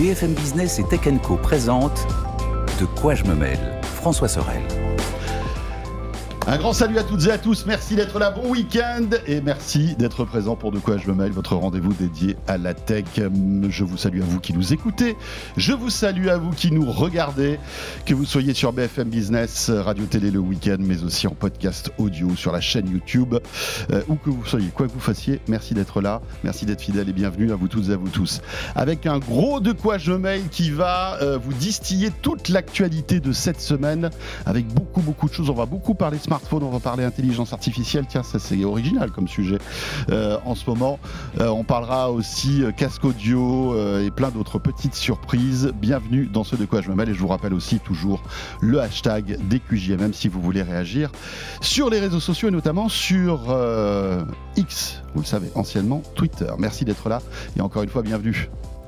BFM Business et Tech & Co présente De quoi je me mêle, François Sorel. Un grand salut à toutes et à tous, merci d'être là, bon week-end et merci d'être présent pour De quoi je me mêle, votre rendez-vous dédié à la tech. Je vous salue à vous qui nous écoutez, je vous salue à vous qui nous regardez, que vous soyez sur BFM Business, Radio Télé le week-end, mais aussi en podcast audio sur la chaîne YouTube, où que vous soyez, quoi que vous fassiez, merci d'être là, merci d'être fidèles et bienvenue à vous toutes et à vous tous. Avec un gros De quoi je me mêle qui va vous distiller toute l'actualité de cette semaine, avec beaucoup de choses, on va beaucoup parler smartphone, on va parler intelligence artificielle, tiens ça c'est original comme sujet en ce moment, on parlera aussi casque audio et plein d'autres petites surprises. Bienvenue dans ce De quoi je me mêle et je vous rappelle aussi toujours le hashtag DQJMM si vous voulez réagir sur les réseaux sociaux et notamment sur X, vous le savez, anciennement Twitter. Merci d'être là et encore une fois bienvenue.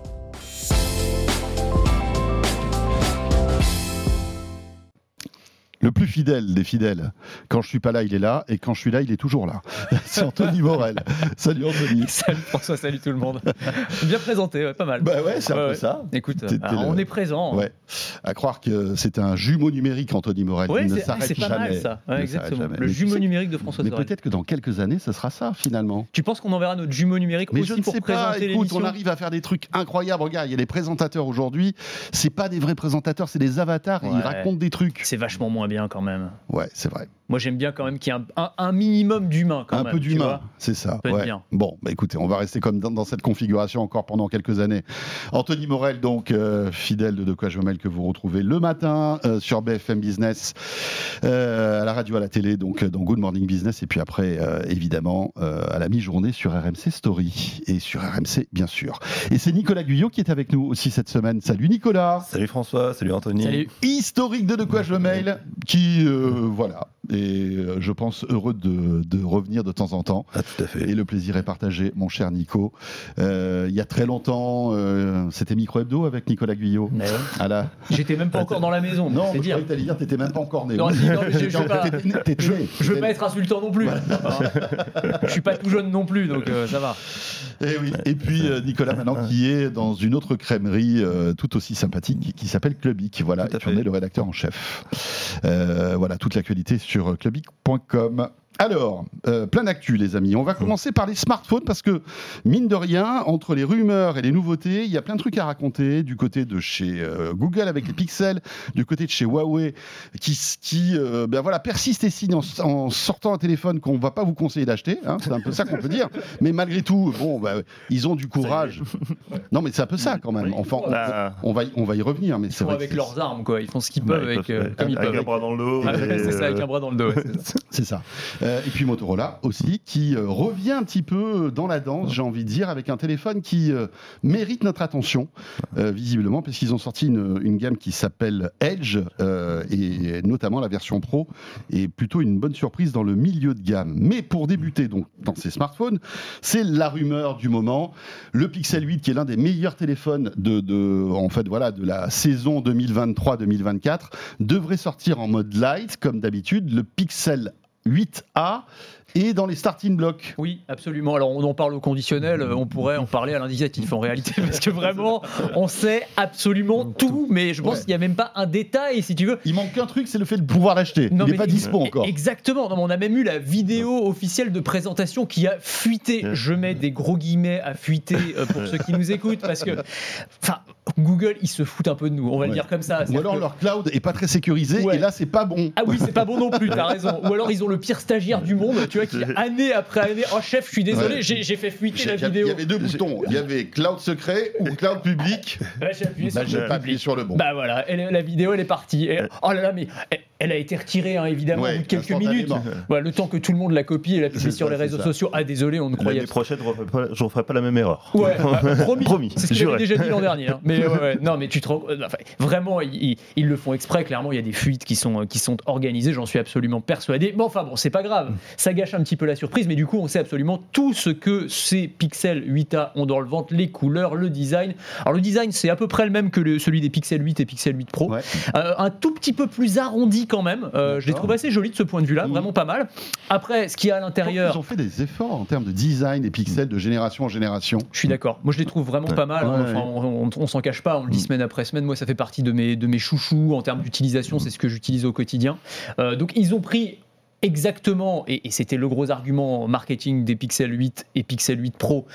Le plus fidèle des fidèles. Quand je suis pas là, il est là. Et quand je suis là, il est toujours là. C'est Anthony Morel. Salut Anthony. Salut François, salut tout le monde. Bien présenté, ouais, pas mal. Bah ouais, c'est un peu ça. Écoute, on est présent. Ouais. À croire que c'est un jumeau numérique, Anthony Morel. Ouais, il ne s'arrête c'est pas jamais. Mal ça. Ouais, exactement. Le jumeau numérique de François Sorel. Mais peut-être que dans quelques années, ça sera ça finalement. Tu penses qu'on enverra notre jumeau numérique mais aussi pour présenter l'émission ? On arrive à faire des trucs incroyables. Regarde, il y a des présentateurs aujourd'hui. C'est pas des vrais présentateurs, c'est des avatars. Et ils racontent des trucs. C'est vachement moins bien quand même. Ouais, c'est vrai. Moi, j'aime bien quand même qu'il y ait un minimum d'humain quand même. Un peu d'humain, c'est ça. Ouais. Bien. Bon, bah écoutez, on va rester comme dans cette configuration encore pendant quelques années. Anthony Morel, donc fidèle de quoi je me mêle, que vous retrouvez le matin sur BFM Business, à la radio, à la télé, donc dans Good Morning Business, et puis après, évidemment, à la mi-journée sur RMC Story et sur RMC, bien sûr. Et c'est Nicolas Guyot qui est avec nous aussi cette semaine. Salut Nicolas. Salut François, salut Anthony. Salut. Historique de quoi je me mêle, qui, voilà, et je pense heureux de revenir de temps en temps. Ah, tout à fait. Et le plaisir est partagé, mon cher Nico. Il y a très longtemps, c'était Micro Hebdo avec Nicolas Guyot. Ouais. J'étais même pas encore dans la maison. Non, c'est je dire. croyais que t'allais dire t'étais même pas encore né. Non, mais je veux pas être insultant non plus. Voilà. Je suis pas tout jeune non plus, donc ça va. Et oui. Et puis Nicolas maintenant qui est dans une autre crèmerie tout aussi sympathique qui s'appelle Clubic. Voilà, et tu en es le rédacteur en chef. Voilà, toute l'actualité sur clubic.com. Alors, plein d'actu les amis. On va commencer par les smartphones parce que, mine de rien, entre les rumeurs et les nouveautés, il y a plein de trucs à raconter du côté de chez Google avec les pixels, du côté de chez Huawei qui persiste et signe en sortant un téléphone qu'on ne va pas vous conseiller d'acheter. Hein, c'est un peu ça qu'on peut dire. Mais malgré tout, ils ont du courage. Non mais c'est un peu ça quand même. Enfin, on va y revenir. Mais c'est vrai avec leurs armes, quoi. Ils font ce qu'ils peuvent comme ils peuvent. Avec un bras dans le dos. C'est ça, avec un bras dans le dos. Ouais, c'est ça. Et puis Motorola aussi, qui revient un petit peu dans la danse, j'ai envie de dire, avec un téléphone qui mérite notre attention, visiblement, parce qu'ils ont sorti une gamme qui s'appelle Edge, et notamment la version Pro, est plutôt une bonne surprise dans le milieu de gamme. Mais pour débuter donc dans ces smartphones, c'est la rumeur du moment, le Pixel 8, qui est l'un des meilleurs téléphones de la saison 2023-2024, devrait sortir en mode light, comme d'habitude. Le Pixel 8A et dans les starting blocks. Oui, absolument. Alors, on en parle au conditionnel, on pourrait en parler à l'indicatif en réalité, parce que vraiment, on sait absolument tout, mais je pense qu'il n'y a même pas un détail, si tu veux. Il manque un truc, c'est le fait de pouvoir l'acheter. Il n'est pas dispo encore. Exactement. Non, mais on a même eu la vidéo officielle de présentation qui a fuité. Je mets des gros guillemets à fuiter pour ceux qui nous écoutent, parce que, Google, ils se foutent un peu de nous, on va le dire comme ça. Ou alors leur cloud est pas très sécurisé, et là, c'est pas bon. Ah oui, c'est pas bon non plus, t'as raison. Ou alors ils ont le pire stagiaire du monde, tu vois, qui année après année, oh chef, je suis désolé, j'ai fait fuiter la vidéo. Il y avait deux boutons, il y avait cloud secret ou cloud public. J'ai pas appuyé sur le bon. Bah voilà, la vidéo elle est partie. Oh là là, mais elle a été retirée évidemment au bout de quelques minutes. Le temps que tout le monde la copie et la publie sur les réseaux sociaux. Ah désolé, on ne croyait pas. L'année prochaine, je ne referai pas la même erreur. Ouais, promis. C'est ce que j'avais déjà dit l'an dernier. Mais non, mais tu te rends vraiment, ils le font exprès. Clairement, il y a des fuites qui sont organisées. J'en suis absolument persuadé. Mais enfin bon, c'est pas grave. Ça gâche un petit peu la surprise, mais du coup, on sait absolument tout ce que ces Pixel 8A ont dans le ventre, les couleurs, le design. Alors le design, c'est à peu près le même que celui des Pixel 8 et Pixel 8 Pro. Ouais. Un tout petit peu plus arrondi quand même. Je les trouve assez jolis de ce point de vue-là, vraiment pas mal. Après, ce qu'il y a à l'intérieur... Ils ont fait des efforts en termes de design des pixels de génération en génération. Je suis d'accord. Moi, je les trouve vraiment pas mal. Enfin, on s'en cache pas, on le dit semaine après semaine. Moi, ça fait partie de mes chouchous en termes d'utilisation. C'est ce que j'utilise au quotidien. Donc, ils ont pris exactement, et c'était le gros argument marketing des Pixel 8 et Pixel 8 Pro,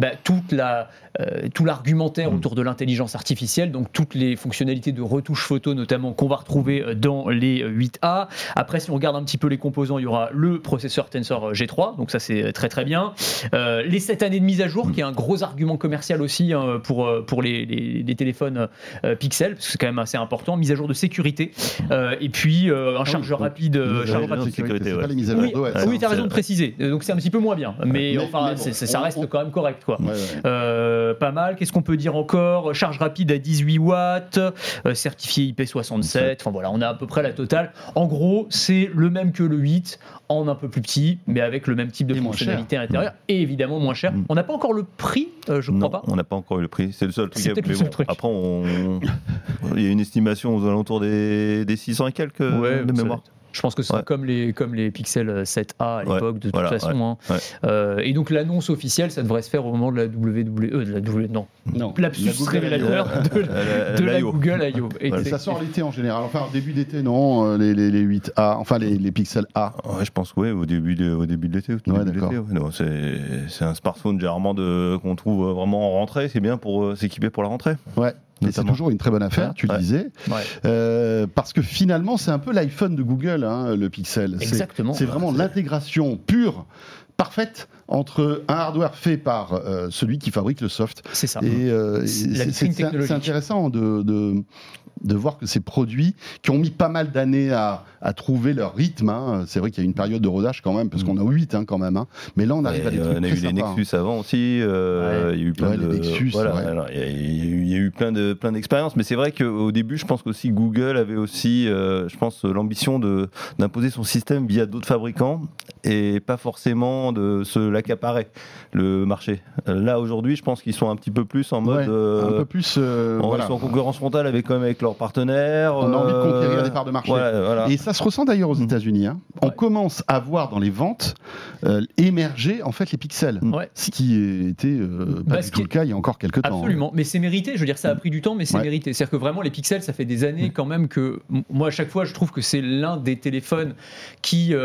tout l'argumentaire autour de l'intelligence artificielle, donc toutes les fonctionnalités de retouche photo notamment qu'on va retrouver dans les 8A. Après, si on regarde un petit peu les composants, il y aura le processeur Tensor G3, donc ça c'est très très bien. Les 7 années de mise à jour, qui est un gros argument commercial aussi pour les téléphones Pixel, parce que c'est quand même assez important. Mise à jour de sécurité, et puis un chargeur rapide. C'est pas les mises à jour d'OS. Oui, tu as raison de préciser. Donc c'est un petit peu moins bien, mais ça reste quand même correct, quoi. Pas mal. Qu'est-ce qu'on peut dire encore? Charge rapide à 18 watts, certifié IP67. Enfin voilà, on a à peu près la totale. En gros, c'est le même que le 8, en un peu plus petit, mais avec le même type de fonctionnalité à l'intérieur, et évidemment moins cher. On n'a pas encore le prix, je crois pas. On n'a pas encore eu le prix. C'est le seul truc. C'est peut-être le seul truc. Après, il y a une estimation aux alentours des 600 et quelques de mémoire. Je pense que c'est comme les Pixel 7A à l'époque, de toute façon. Et donc l'annonce officielle, ça devrait se faire au moment de la lapsus révélateur de la Google I.O. Et ça sort l'été en général. Enfin, début d'été, non, les 8A, enfin les Pixel A. Ouais, je pense que au début de l'été. Non, c'est un smartphone généralement qu'on trouve vraiment en rentrée. C'est bien pour s'équiper pour la rentrée. Ouais. Mais c'est toujours une très bonne affaire, tu le disais. Parce que finalement, c'est un peu l'iPhone de Google, le Pixel. Exactement. C'est vraiment l'intégration pure, parfaite, entre un hardware fait par celui qui fabrique le soft. C'est ça. Et c'est intéressant de voir que ces produits qui ont mis pas mal d'années à trouver leur rythme, c'est vrai qu'il y a une période de rodage quand même, parce qu'on a 8 quand même, mais là on arrive à des trucs on a eu les Nexus avant aussi, il y a eu plein de Nexus, il y a eu plein d'expériences, mais c'est vrai qu'au début je pense qu'aussi Google avait aussi l'ambition d'imposer son système via d'autres fabricants et pas forcément de se l'accaparer le marché. Là aujourd'hui je pense qu'ils sont un petit peu plus en mode un peu plus ils sont en concurrence frontale avec leurs partenaires. On a envie de conquérir des parts de marché. Et ça se ressent d'ailleurs aux États-Unis. On commence à voir dans les ventes émerger en fait les pixels. Ce qui était pas du tout le cas il y a encore quelques temps. Absolument. Mais c'est mérité. Je veux dire, ça a pris du temps, mais c'est mérité. C'est-à-dire que vraiment les pixels, ça fait des années quand même que moi à chaque fois je trouve que c'est l'un des téléphones qui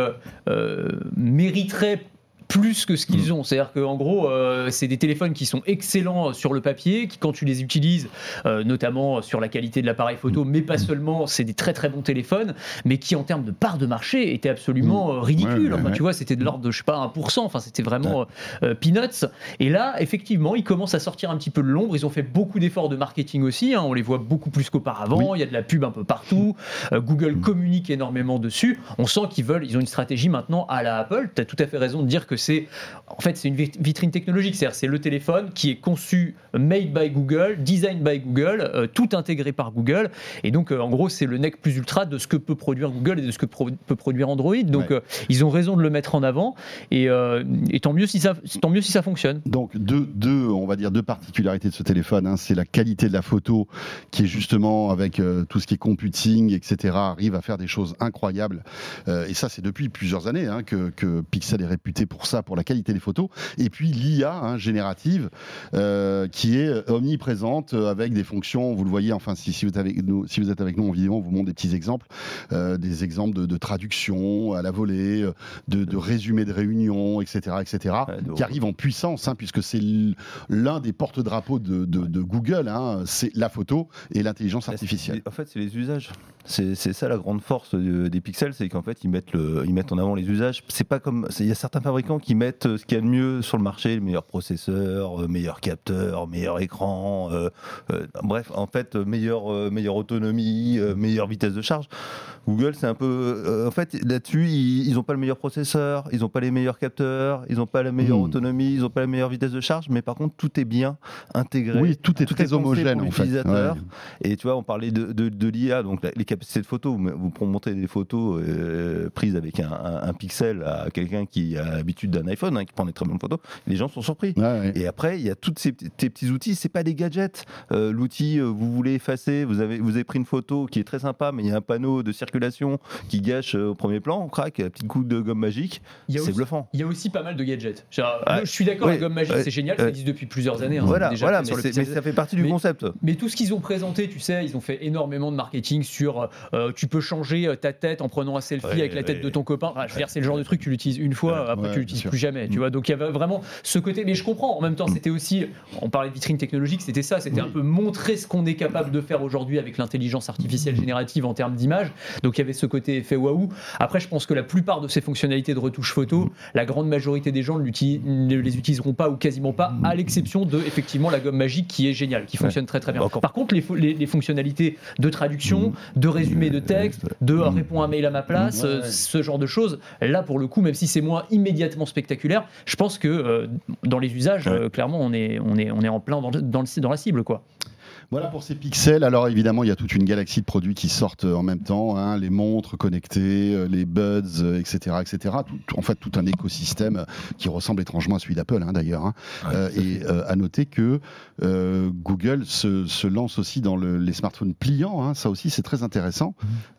mériterait plus que ce qu'ils ont. C'est-à-dire qu'en gros, c'est des téléphones qui sont excellents sur le papier, qui quand tu les utilises, notamment sur la qualité de l'appareil photo, mais pas seulement, c'est des très très bons téléphones, mais qui en termes de part de marché étaient absolument ridicules. Tu vois, c'était de l'ordre de, je sais pas, 1%, enfin c'était vraiment peanuts. Et là, effectivement, ils commencent à sortir un petit peu de l'ombre, ils ont fait beaucoup d'efforts de marketing aussi, on les voit beaucoup plus qu'auparavant, il y a de la pub un peu partout, Google communique énormément dessus, on sent ils ont une stratégie maintenant à la Apple. Tu as tout à fait raison de dire que c'est une vitrine technologique, c'est le téléphone qui est conçu made by Google, design by Google, tout intégré par Google, et donc en gros c'est le nec plus ultra de ce que peut produire Google et de ce que peut produire Android, donc ils ont raison de le mettre en avant, et tant mieux si ça fonctionne. Donc on va dire deux particularités de ce téléphone, c'est la qualité de la photo qui est justement avec tout ce qui est computing, etc., arrive à faire des choses incroyables, et ça c'est depuis plusieurs années que Pixel est réputé pour ça, pour la qualité des photos, et puis l'IA générative qui est omniprésente avec des fonctions, vous le voyez, enfin si vous êtes avec nous en vidéo, on vous montre des petits exemples, des exemples de traduction à la volée, de résumé de réunion, etc., qui arrivent en puissance, puisque c'est l'un des porte-drapeaux de Google, c'est la photo et l'intelligence artificielle. En fait, c'est les usages. C'est ça la grande force des Pixels, c'est qu'en fait ils mettent en avant les usages. C'est pas comme il y a certains fabricants qui mettent ce qu'il y a de mieux sur le marché, le meilleur processeur, meilleur capteur, meilleur écran, bref, en fait meilleure autonomie, meilleure vitesse de charge. Google, c'est un peu en fait là-dessus ils n'ont pas le meilleur processeur, ils n'ont pas les meilleurs capteurs, ils n'ont pas la meilleure autonomie, ils n'ont pas la meilleure vitesse de charge, mais par contre tout est bien intégré. Oui, tout est très homogène en fait. Et tu vois, on parlait de l'IA, donc les capacités de photo, vous montrez des photos prises avec un pixel à quelqu'un qui a l'habitude l'habitude d'un iPhone, qui prend des très bonnes photos, les gens sont surpris. Et après, il y a tous ces petits outils, c'est pas des gadgets. L'outil, vous voulez effacer, vous avez pris une photo qui est très sympa, mais il y a un panneau de circulation qui gâche au premier plan, on craque, un petit coup de gomme magique, c'est bluffant. Il y a aussi pas mal de gadgets. Je suis d'accord, la gomme magique, c'est génial, ça existe depuis plusieurs années. Voilà, mais ça fait partie du concept. Mais tout ce qu'ils ont présenté, tu sais, ils ont fait énormément de marketing sur tu peux changer ta tête en prenant un selfie avec la tête de ton copain. Je veux dire, c'est le genre de truc, tu l'utilises une fois, après tu l'utilises plus jamais. Tu vois, donc il y avait vraiment ce côté. Mais je comprends. En même temps, c'était aussi, on parlait de vitrine technologique, c'était ça, c'était un peu montrer ce qu'on est capable de faire aujourd'hui avec l'intelligence artificielle générative en termes d'image. Donc il y avait ce côté effet waouh. Après, je pense que la plupart de ces fonctionnalités de retouche photo, la grande majorité des gens ne les utiliseront pas ou quasiment pas, à l'exception de effectivement la gomme magique qui est géniale, qui fonctionne très très bien. Par contre, les fonctionnalités de traduction, de résumé de texte, de réponds un mail à ma place, ce genre de choses, là pour le coup, même si c'est moins immédiatement spectaculaire, je pense que dans les usages, clairement, on est en plein dans la cible, quoi. Voilà pour ces pixels. Alors évidemment, il y a toute une galaxie de produits qui sortent en même temps, les montres connectées, les buds, etc., etc. En fait, tout un écosystème qui ressemble étrangement à celui d'Apple, d'ailleurs. Et à noter que Google se lance aussi dans les smartphones pliants. Ça aussi, c'est très intéressant.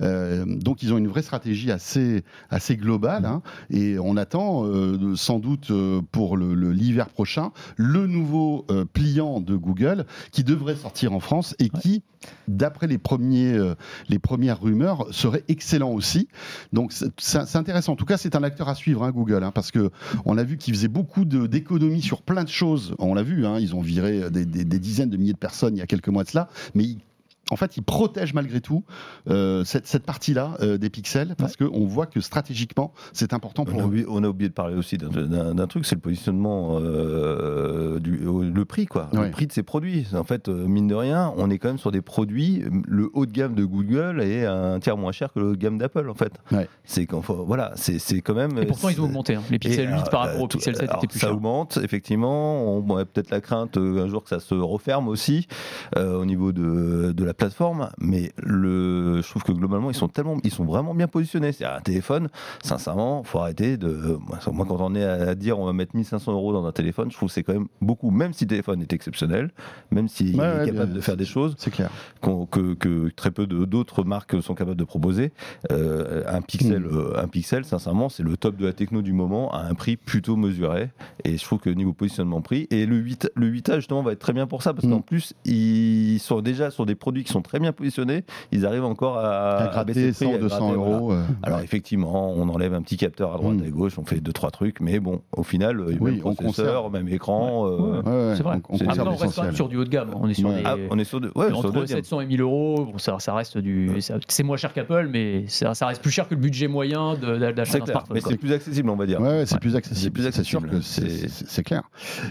Donc, ils ont une vraie stratégie assez globale. Et on attend sans doute pour l'hiver prochain le nouveau pliant de Google qui devrait sortir en France et qui, d'après les premières rumeurs, serait excellent aussi. Donc c'est intéressant. En tout cas, c'est un acteur à suivre, Google, parce que on a vu qu'ils faisaient beaucoup d'économies sur plein de choses. On l'a vu, ils ont viré des dizaines de milliers de personnes il y a quelques mois de cela, mais en fait, ils protègent malgré tout cette partie-là des pixels parce qu'on voit que stratégiquement, c'est important pour eux. On a oublié de parler aussi d'un truc, c'est le positionnement, le prix, quoi. Le prix de ces produits. En fait, mine de rien, on est quand même sur des produits, le haut de gamme de Google est un tiers moins cher que le haut de gamme d'Apple, en fait. C'est quand même... Et pourtant, ils ont augmenté. Les Pixel 8 par rapport aux Pixel 7 étaient plus chers. Ça augmente, effectivement. On a peut-être la crainte un jour que ça se referme aussi au niveau de la plateforme, mais je trouve que globalement ils sont vraiment bien positionnés. C'est un téléphone, sincèrement, faut arrêter moi quand on est à dire on va mettre 1 500 € dans un téléphone, je trouve que c'est quand même beaucoup, même si le téléphone est exceptionnel, même s'il est capable de faire des choses, c'est clair, que très peu d'autres marques sont capables de proposer. Un pixel, sincèrement, c'est le top de la techno du moment à un prix plutôt mesuré, et je trouve que niveau positionnement prix, et le 8A justement va être très bien pour ça, parce qu'en plus ils sont déjà sur des produits qui sont très bien positionnés, ils arrivent encore à gratter 100, 200 €. Voilà. Alors effectivement, on enlève un petit capteur à droite et à gauche, on fait 2-3 trucs, mais bon, au final, même processeur, même écran. C'est vrai. Après, on reste sur du haut de gamme. On est sur entre 700 et 1000 €. Bon, ça reste c'est moins cher qu'Apple, mais ça reste plus cher que le budget moyen d'achat d'un smartphone. Mais c'est plus accessible, on va dire. C'est plus accessible. C'est sûr que c'est clair.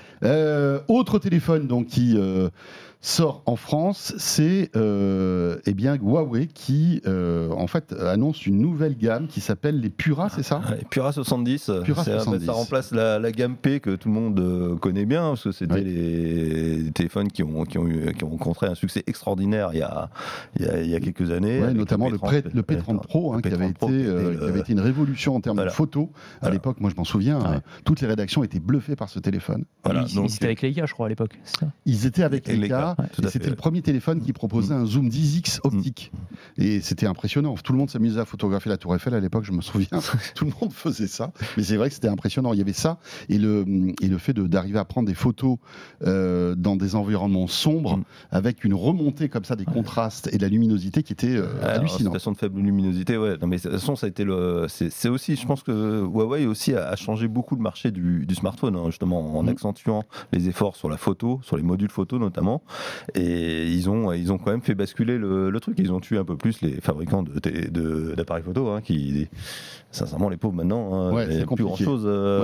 Autre téléphone donc qui sort en France, c'est Huawei qui en fait annonce une nouvelle gamme qui s'appelle les Pura, c'est ça ? Pura 70. Ça remplace la gamme P que tout le monde connaît bien, parce que c'était les téléphones qui ont rencontré un succès extraordinaire il y a quelques années. Notamment le P30 Pro, qui avait été une révolution en termes de photos. À l'époque, moi je m'en souviens, toutes les rédactions étaient bluffées par ce téléphone. Ils étaient avec Leica, je crois, à l'époque. Ils étaient avec Leica. Et c'était le premier téléphone qui proposait un zoom 10x optique. Et c'était impressionnant. Tout le monde s'amusait à photographier la Tour Eiffel à l'époque, je me souviens. Tout le monde faisait ça. Mais c'est vrai que c'était impressionnant. Il y avait ça. Et le fait d'arriver à prendre des photos dans des environnements sombres, avec une remontée comme ça des contrastes et de la luminosité qui était hallucinante. Situation de faible luminosité, ouais. Non, mais de toute façon, ça a été c'est aussi, je pense que Huawei aussi a changé beaucoup le marché du smartphone, justement, en accentuant les efforts sur la photo, sur les modules photo notamment. Et ils ont quand même fait basculer le truc. Ils ont tué un peu plus les fabricants d'appareils photo, qui, sincèrement, les pauvres maintenant, c'est plus grand chose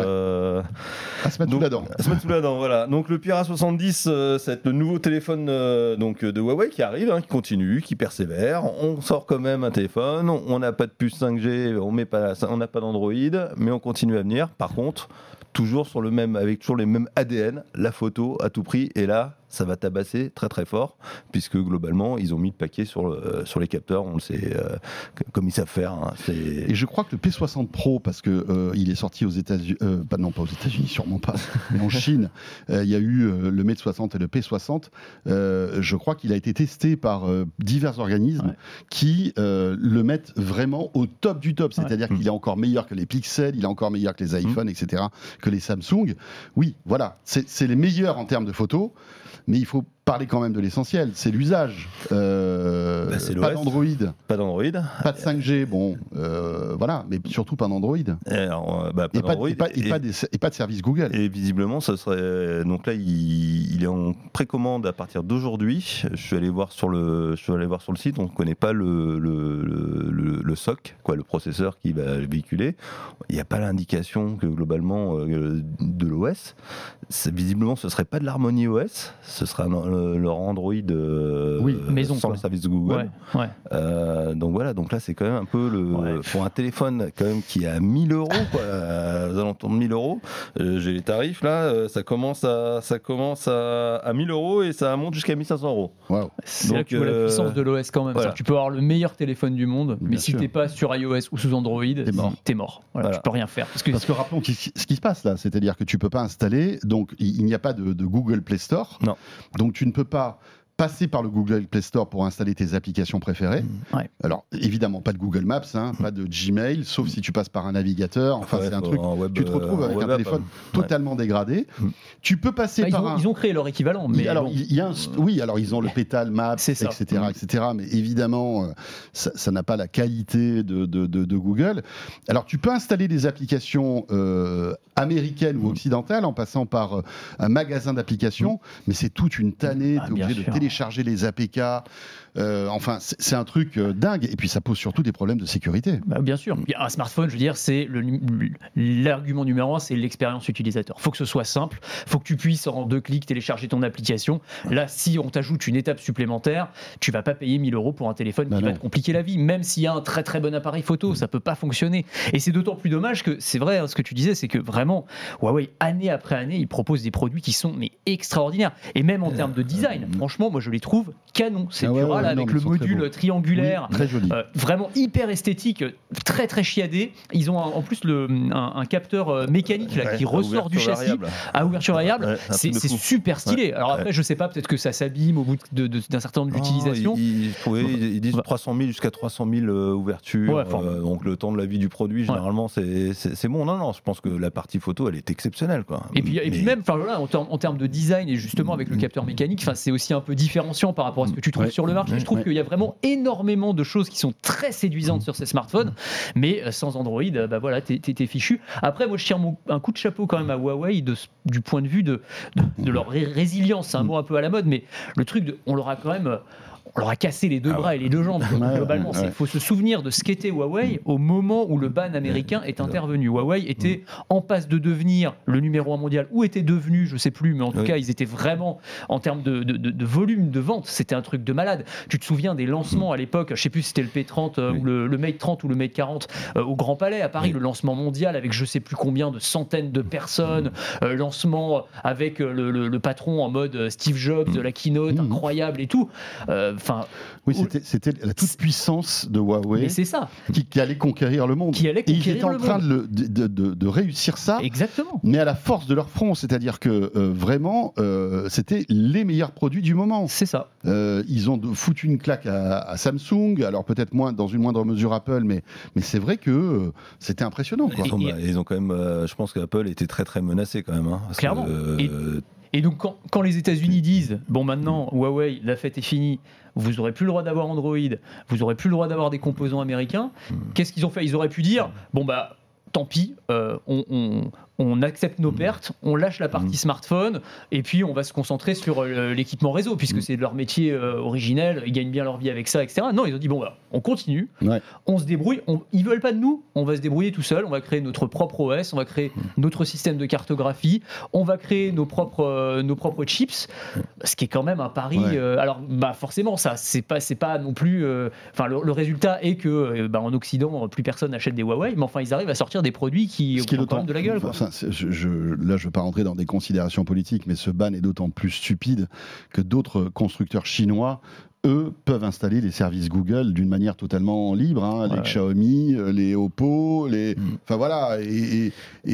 à se mettre sous la dent. Voilà. Donc le Pura 70, c'est le nouveau téléphone donc de Huawei qui arrive, qui continue, qui persévère. On sort quand même un téléphone, on n'a pas de puce 5G, on n'a pas d'Android, mais on continue à venir. Par contre, toujours avec toujours les mêmes ADN, la photo à tout prix, et là ça va tabasser très très fort, puisque globalement, ils ont mis le paquet sur les capteurs, on le sait, comme ils savent faire. Hein, et je crois que le P60 Pro, parce que il est sorti aux États-Unis, pas aux États-Unis, sûrement pas, mais en Chine, il y a eu le Mate 60 et le P60. Je crois qu'il a été testé par divers organismes qui le mettent vraiment au top du top, c'est-à-dire qu'il est encore meilleur que les Pixel, il est encore meilleur que les iPhones, etc., que les Samsung. Oui, voilà, c'est les meilleurs en termes de photos, mais il faut parler quand même de l'essentiel, c'est l'usage. C'est pas d'Android. Pas d'Android. Pas de 5G, voilà, mais surtout pas d'Android. Pas d'Android. Et pas de service Google. Et visiblement, ça serait. Donc là, il est en précommande à partir d'aujourd'hui. Je suis allé voir sur le site, on ne connaît pas le SoC, le processeur qui va le véhiculer. Il n'y a pas l'indication que globalement de l'OS. Visiblement, ce ne serait pas de l'Harmony OS, ce sera leur Android maison, sans le service de Google. Donc voilà, donc là c'est quand même un peu pour un téléphone quand même qui est à 1000 €, aux alentours de 1000 €. J'ai les tarifs là, ça commence à 1000 € et ça monte jusqu'à 1500 €. Wow. C'est là que tu vois la puissance de l'OS quand même. Voilà. Tu peux avoir le meilleur téléphone du monde, mais si t'es pas sur iOS ou sous Android, t'es mort. Voilà. Tu peux rien faire. Parce que rappelons ce qui se passe là, c'est-à-dire que tu peux pas installer, donc il n'y a pas de Google Play Store. Non. Donc tu ne peux pas passer par le Google Play Store pour installer tes applications préférées. Alors, évidemment, pas de Google Maps, pas de Gmail, sauf si tu passes par un navigateur. Enfin, c'est un truc... tu te retrouves avec un téléphone totalement dégradé. Tu peux passer par ils ont créé leur équivalent. Mais alors, alors ils ont le Pétale Maps, etc., mais évidemment, ça n'a pas la qualité de Google. Alors, tu peux installer des applications américaines ou occidentales en passant par un magasin d'applications, mais c'est toute une tannée. Tu es obligé de télécharger les APK. Enfin, c'est un truc dingue. Et puis, ça pose surtout des problèmes de sécurité. Bien sûr. Un smartphone, je veux dire, c'est l'argument numéro 1, c'est l'expérience utilisateur. Il faut que ce soit simple. Il faut que tu puisses, en 2 clics, télécharger ton application. Là, si on t'ajoute une étape supplémentaire, tu vas pas payer 1000 € pour un téléphone qui va te compliquer la vie. Même s'il y a un très très bon appareil photo, ça peut pas fonctionner. Et c'est d'autant plus dommage que, c'est vrai, ce que tu disais, c'est que vraiment, Huawei, année après année, il propose des produits qui sont extraordinaires. Et même en termes de design, franchement, moi, je les trouve canon. C'est Dural avec le module triangulaire, très joli. Vraiment hyper esthétique, très très chiadé. Ils ont en plus un capteur mécanique là, qui ressort du châssis à ouverture variable. C'est super stylé. Alors après, je sais pas, peut-être que ça s'abîme au bout d'un certain nombre d'utilisations. Ils disent 300 000 jusqu'à 300 000 ouvertures. Donc le temps de la vie du produit, généralement, c'est bon. Non, je pense que la partie photo, elle est exceptionnelle, quoi. Et puis même, en termes de design et justement avec le capteur mécanique, c'est aussi un peu différenciant par rapport à ce que tu trouves sur le marché. Je trouve qu'il y a vraiment énormément de choses qui sont très séduisantes sur ces smartphones, mais sans Android, t'es fichu. Après, moi, je tire un coup de chapeau quand même à Huawei du point de vue de leur résilience. C'est un mot un peu à la mode, mais le truc, on leur a cassé les 2 bras et les 2 jambes, globalement. Il faut se souvenir de ce qu'était Huawei au moment où le ban américain est intervenu. Huawei était en passe de devenir le numéro 1 mondial, ou était devenu, je sais plus, mais en tout cas, ils étaient vraiment, en termes de volume de vente, c'était un truc de malade. Tu te souviens des lancements à l'époque, je sais plus si c'était le P30 ou le Mate 30 ou le Mate 40 au Grand Palais à Paris, le lancement mondial avec je sais plus combien de centaines de personnes, lancement avec le patron en mode Steve Jobs de la keynote, incroyable et tout. C'était la toute puissance de Huawei. Mais c'est ça. Qui allait conquérir le monde. Et ils étaient en train de réussir ça. Exactement. Mais à la force de leur front, c'est-à-dire que vraiment, c'était les meilleurs produits du moment. C'est ça. Ils ont foutu une claque à Samsung, alors peut-être dans une moindre mesure Apple, mais c'est vrai que c'était impressionnant. Ils ont quand même, je pense qu'Apple était très très menacé quand même. Clairement. Et donc quand les États-Unis disent maintenant Huawei, la fête est finie, vous n'aurez plus le droit d'avoir Android, vous n'aurez plus le droit d'avoir des composants américains, qu'est-ce qu'ils ont fait ? Ils auraient pu dire tant pis, on accepte nos pertes, on lâche la partie smartphone et puis on va se concentrer sur l'équipement réseau puisque c'est leur métier originel, ils gagnent bien leur vie avec ça, etc. Non, ils ont dit on continue, on se débrouille, ils veulent pas de nous, on va se débrouiller tout seul, on va créer notre propre OS, on va créer notre système de cartographie, on va créer nos propres chips, ce qui est quand même un pari. Alors forcément ça c'est pas non plus. Le résultat est que en Occident plus personne n'achète des Huawei, mais enfin ils arrivent à sortir des produits qui ont quand même de la gueule. enfin, là, je ne veux pas rentrer dans des considérations politiques, mais ce ban est d'autant plus stupide que d'autres constructeurs chinois, eux, peuvent installer les services Google d'une manière totalement libre. Hein, les Xiaomi, les Oppo, enfin voilà. Et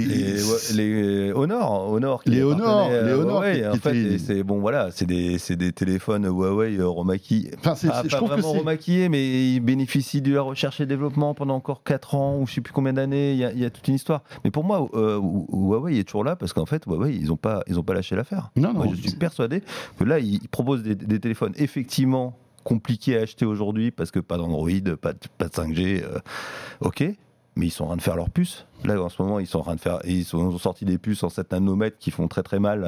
les Honor. Les Honor. Huawei, en fait, c'est bon, voilà, c'est des téléphones Huawei remaquillés. Enfin, je trouve vraiment remaquillés, mais ils bénéficient de la recherche et développement pendant encore 4 ans ou je ne sais plus combien d'années. Il y a toute une histoire. Mais pour moi, Huawei est toujours là parce qu'en fait, Huawei, ils n'ont pas lâché l'affaire. Moi, je suis persuadé que là, ils proposent des téléphones effectivement compliqué à acheter aujourd'hui parce que pas d'Android, pas de 5G, ok, mais ils sont en train de faire leurs puces. Là, en ce moment, ils ont sorti des puces en 7 nanomètres qui font très très mal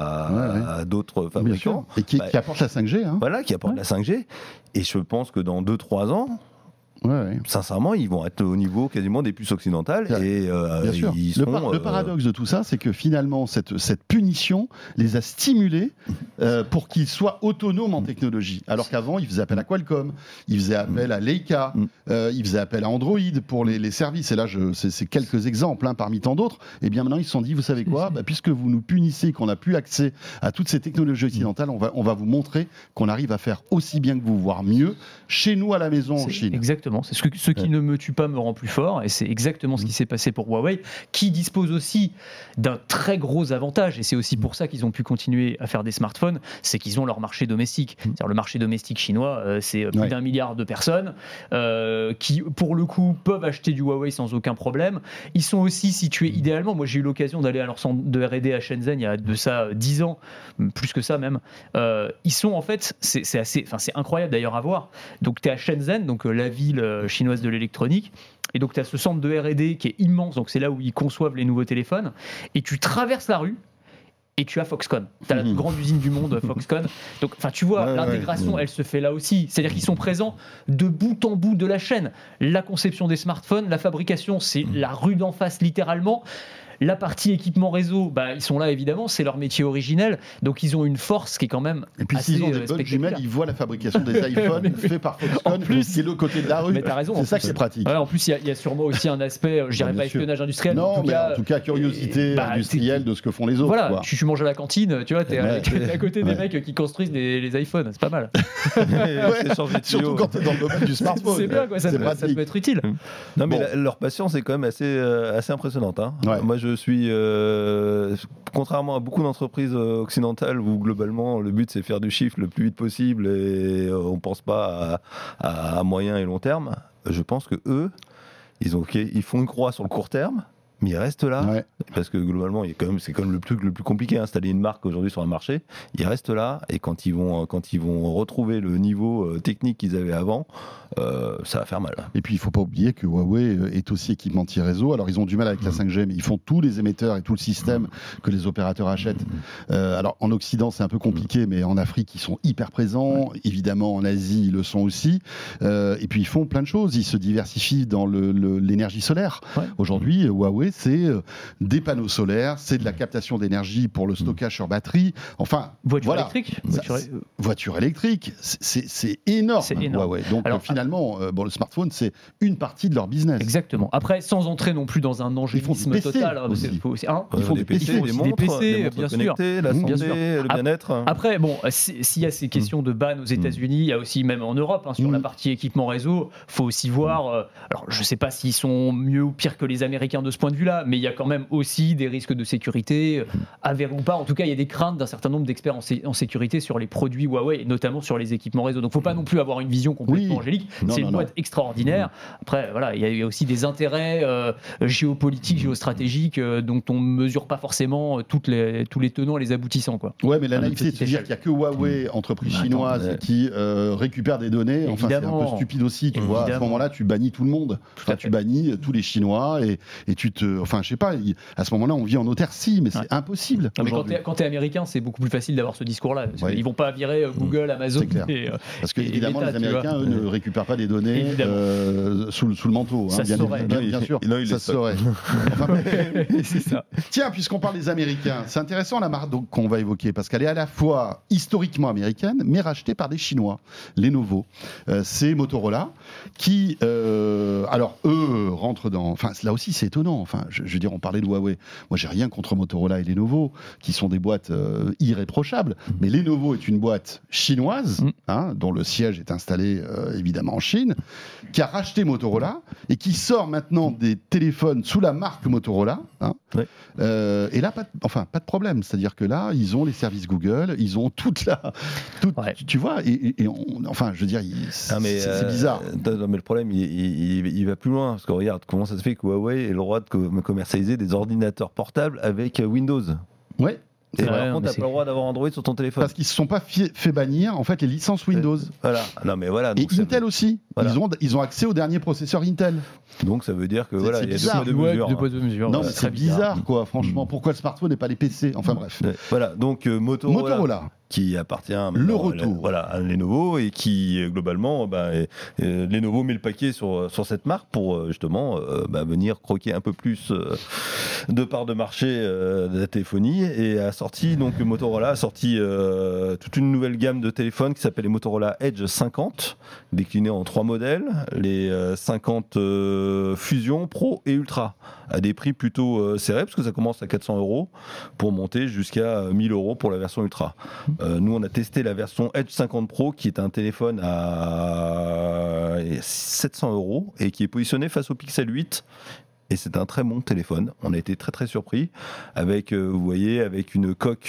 à d'autres fabricants. Et qui apportent la 5G. Hein. Voilà, qui apportent la 5G. Et je pense que dans 2-3 ans, sincèrement, ils vont être au niveau quasiment des puces occidentales. Et bien sûr. Le paradoxe de tout ça, c'est que finalement, cette punition les a stimulés pour qu'ils soient autonomes en technologie. Alors qu'avant, ils faisaient appel à Qualcomm, ils faisaient appel à Leica, ils faisaient appel à Android pour les services. Et là, c'est quelques exemples parmi tant d'autres. Et bien maintenant, ils se sont dit, vous savez quoi, puisque vous nous punissez, qu'on n'a plus accès à toutes ces technologies occidentales, on va vous montrer qu'on arrive à faire aussi bien que vous, voire mieux, chez nous à la maison en Chine. Exactement. C'est ce qui ne me tue pas me rend plus fort, et c'est exactement ce qui s'est passé pour Huawei, qui dispose aussi d'un très gros avantage, et c'est aussi pour ça qu'ils ont pu continuer à faire des smartphones, c'est qu'ils ont leur marché domestique. C'est-à-dire le marché domestique chinois, c'est plus d'1 milliard de personnes qui, pour le coup, peuvent acheter du Huawei sans aucun problème. Ils sont aussi situés idéalement. Moi, j'ai eu l'occasion d'aller à leur centre de R&D à Shenzhen il y a de ça 10 ans, plus que ça même. Ils sont en fait, c'est incroyable d'ailleurs à voir. Donc, tu es à Shenzhen, donc la ville chinoise de l'électronique, et donc tu as ce centre de R&D qui est immense, donc c'est là où ils conçoivent les nouveaux téléphones, et tu traverses la rue et tu as Foxconn, tu as la plus grande usine du monde, Foxconn. Donc tu vois, l'intégration elle se fait là aussi, c'est-à-dire qu'ils sont présents de bout en bout de la chaîne. La conception des smartphones, la fabrication, c'est la rue d'en face littéralement. La partie équipement réseau, ils sont là évidemment, c'est leur métier originel, donc ils ont une force qui est quand même. Et puis assez s'ils ont des bonnes jumelles, ils voient la fabrication des iPhones faits par Foxconn, qui est l'autre côté de la rue. Mais t'as raison, c'est ça qui est pratique. Ouais, en plus, il y a sûrement aussi un aspect, je dirais pas espionnage industriel. Non, mais en tout cas curiosité industrielle de ce que font les autres. Voilà, tu manges à la cantine, tu vois, t'es à côté des mecs qui construisent les iPhones, c'est pas mal. Surtout quand t'es dans le domaine du smartphone. C'est bien, quoi, ça peut être utile. Non, mais leur patience est quand même assez impressionnante. Moi, je suis contrairement à beaucoup d'entreprises occidentales où globalement le but c'est faire du chiffre le plus vite possible et on pense pas à moyen et long terme, je pense que eux ils font une croix sur le court terme, mais ils restent là parce que globalement c'est quand même le truc le plus compliqué, installer une marque aujourd'hui sur un marché. Ils restent là et quand ils vont retrouver le niveau technique qu'ils avaient avant, ça va faire mal. Et puis il faut pas oublier que Huawei est aussi équipementier réseau. Alors ils ont du mal avec la 5G, mais ils font tous les émetteurs et tout le système que les opérateurs achètent. Alors en Occident c'est un peu compliqué, mais en Afrique ils sont hyper présents. Évidemment en Asie ils le sont aussi. Et puis ils font plein de choses. Ils se diversifient dans l'énergie solaire. Aujourd'hui Huawei c'est des panneaux solaires, c'est de la captation d'énergie pour le stockage sur batterie. Enfin voiture électrique. Voiture électrique, c'est énorme. C'est énorme. Huawei. Donc finalement, le smartphone, c'est une partie de leur business. Exactement. Après, sans entrer non plus dans un angélisme total. Ils font des PC, des montres, bien sûr. La santé, le bien-être. Après, s'il y a ces questions de ban aux États-Unis, il y a aussi, même en Europe, sur la partie équipement réseau, il faut aussi voir. Alors, je ne sais pas s'ils sont mieux ou pires que les Américains de ce point de vue-là, mais il y a quand même aussi des risques de sécurité, avérés ou pas. En tout cas, il y a des craintes d'un certain nombre d'experts en sécurité sur les produits Huawei, et notamment sur les équipements réseau. Donc, il ne faut pas non plus avoir une vision complètement angélique. C'est une boîte extraordinaire. Après, il y a aussi des intérêts géopolitiques, géostratégiques, dont on ne mesure pas forcément tous les tenants et les aboutissants. Ouais, mais la naïveté de se dire qu'il n'y a que Huawei, entreprise chinoise, qui récupère des données, c'est un peu stupide aussi. Tu vois, à ce moment-là, tu bannis tout le monde. Tu bannis tous les Chinois et tu te. Enfin, je sais pas, à ce moment-là, on vit en autarcie, mais c'est impossible. Mais quand tu es américain, c'est beaucoup plus facile d'avoir ce discours-là. Parce qu'ils ne vont pas virer Google, Amazon. Parce que, évidemment, les Américains, eux, ne récupèrent pas des données sous le manteau. Ça se saurait. Bien sûr, ça se saurait. C'est ça. Tiens, puisqu'on parle des Américains, c'est intéressant la marque qu'on va évoquer, parce qu'elle est à la fois historiquement américaine, mais rachetée par des Chinois, Lenovo. C'est Motorola, qui, alors eux, rentrent dans... Enfin, là aussi, c'est étonnant. enfin, je veux dire, on parlait de Huawei. Moi, j'ai rien contre Motorola et Lenovo, qui sont des boîtes irréprochables. Mais Lenovo est une boîte chinoise, dont le siège est installé évidemment en Chine, qui a racheté Motorola et qui sort maintenant des téléphones sous la marque Motorola. Et là, pas de problème. C'est-à-dire que là, ils ont les services Google, ils ont tu vois. Enfin, je veux dire, c'est bizarre. Mais le problème, il va plus loin. Parce que regarde, comment ça se fait que Huawei ait le droit de commercialiser des ordinateurs portables avec Windows. Ouais. Et par contre, t'as pas le droit d'avoir Android sur ton téléphone. Parce qu'ils se sont pas fait bannir en fait les licences Windows. Voilà. Non mais voilà. Et Intel aussi. Voilà. Ils ont accès aux derniers processeurs Intel. Donc ça veut dire que il y a deux poids de mesure. Non, mais c'est bizarre quoi. Franchement, pourquoi le smartphone n'est pas les PC ? Enfin bref. Voilà. Donc Motorola. Qui appartient à Lenovo et qui globalement Lenovo met le paquet sur cette marque pour justement venir croquer un peu plus de part de marché de la téléphonie et Motorola a sorti toute une nouvelle gamme de téléphones qui s'appelle les Motorola Edge 50 déclinés en 3 modèles, les 50 Fusion, Pro et Ultra à des prix plutôt serrés parce que ça commence à 400 € pour monter jusqu'à 1000 € pour la version Ultra. Nous, on a testé la version Edge 50 Pro, qui est un téléphone à 700 € et qui est positionné face au Pixel 8. Et c'est un très bon téléphone. On a été très très surpris avec, vous voyez, avec une coque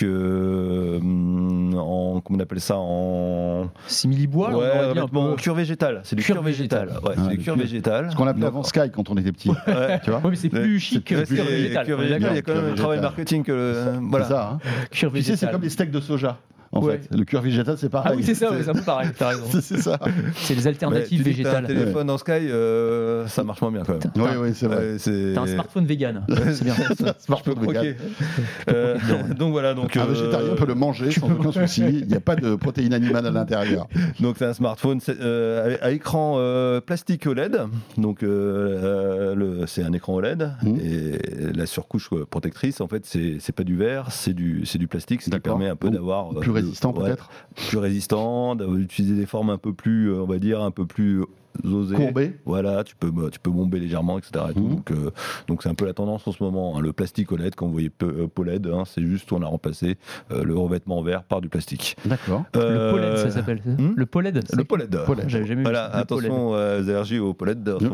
comment on appelle ça, en simili-bois, en cuir végétal. C'est du cuir végétal. C'est du cuir végétal. Ce qu'on appelait avant Sky quand on était petit. Tu vois, mais c'est plus chic que le cuir végétal. Il y a quand même un travail marketing voilà. C'est ça. Cuir végétal. Tu sais, c'est comme les steaks de soja. En fait, le cuir végétal, c'est pareil. Ah oui, c'est ça, c'est un peu pareil. T'as raison. C'est ça. C'est les alternatives végétales. Un téléphone en Sky, ça marche moins bien quand même. Oui, c'est vrai. T'as un smartphone vegan. C'est bien. Smartphone vegan. Donc voilà. Donc un végétarien peut le manger sans aucun souci. Il n'y a pas de protéines animales à l'intérieur. Donc c'est un smartphone à écran plastique OLED. Donc c'est un écran OLED et la surcouche protectrice, en fait, c'est pas du verre, c'est du plastique, ce qui permet un peu d'avoir plus résistant peut-être, plus résistant, d'utiliser des formes un peu plus, on va dire, un peu plus osées. Courbé. Voilà, tu peux bomber légèrement, etc. Et tout. Donc c'est un peu la tendance en ce moment. Le plastique OLED, quand vous voyez POLED, c'est juste on a remplacé le revêtement vert par du plastique. D'accord. Le POLED, ça s'appelle. Le POLED. Le POLED. J'avais jamais vu. Voilà, attention aux allergies au POLED. Bravo,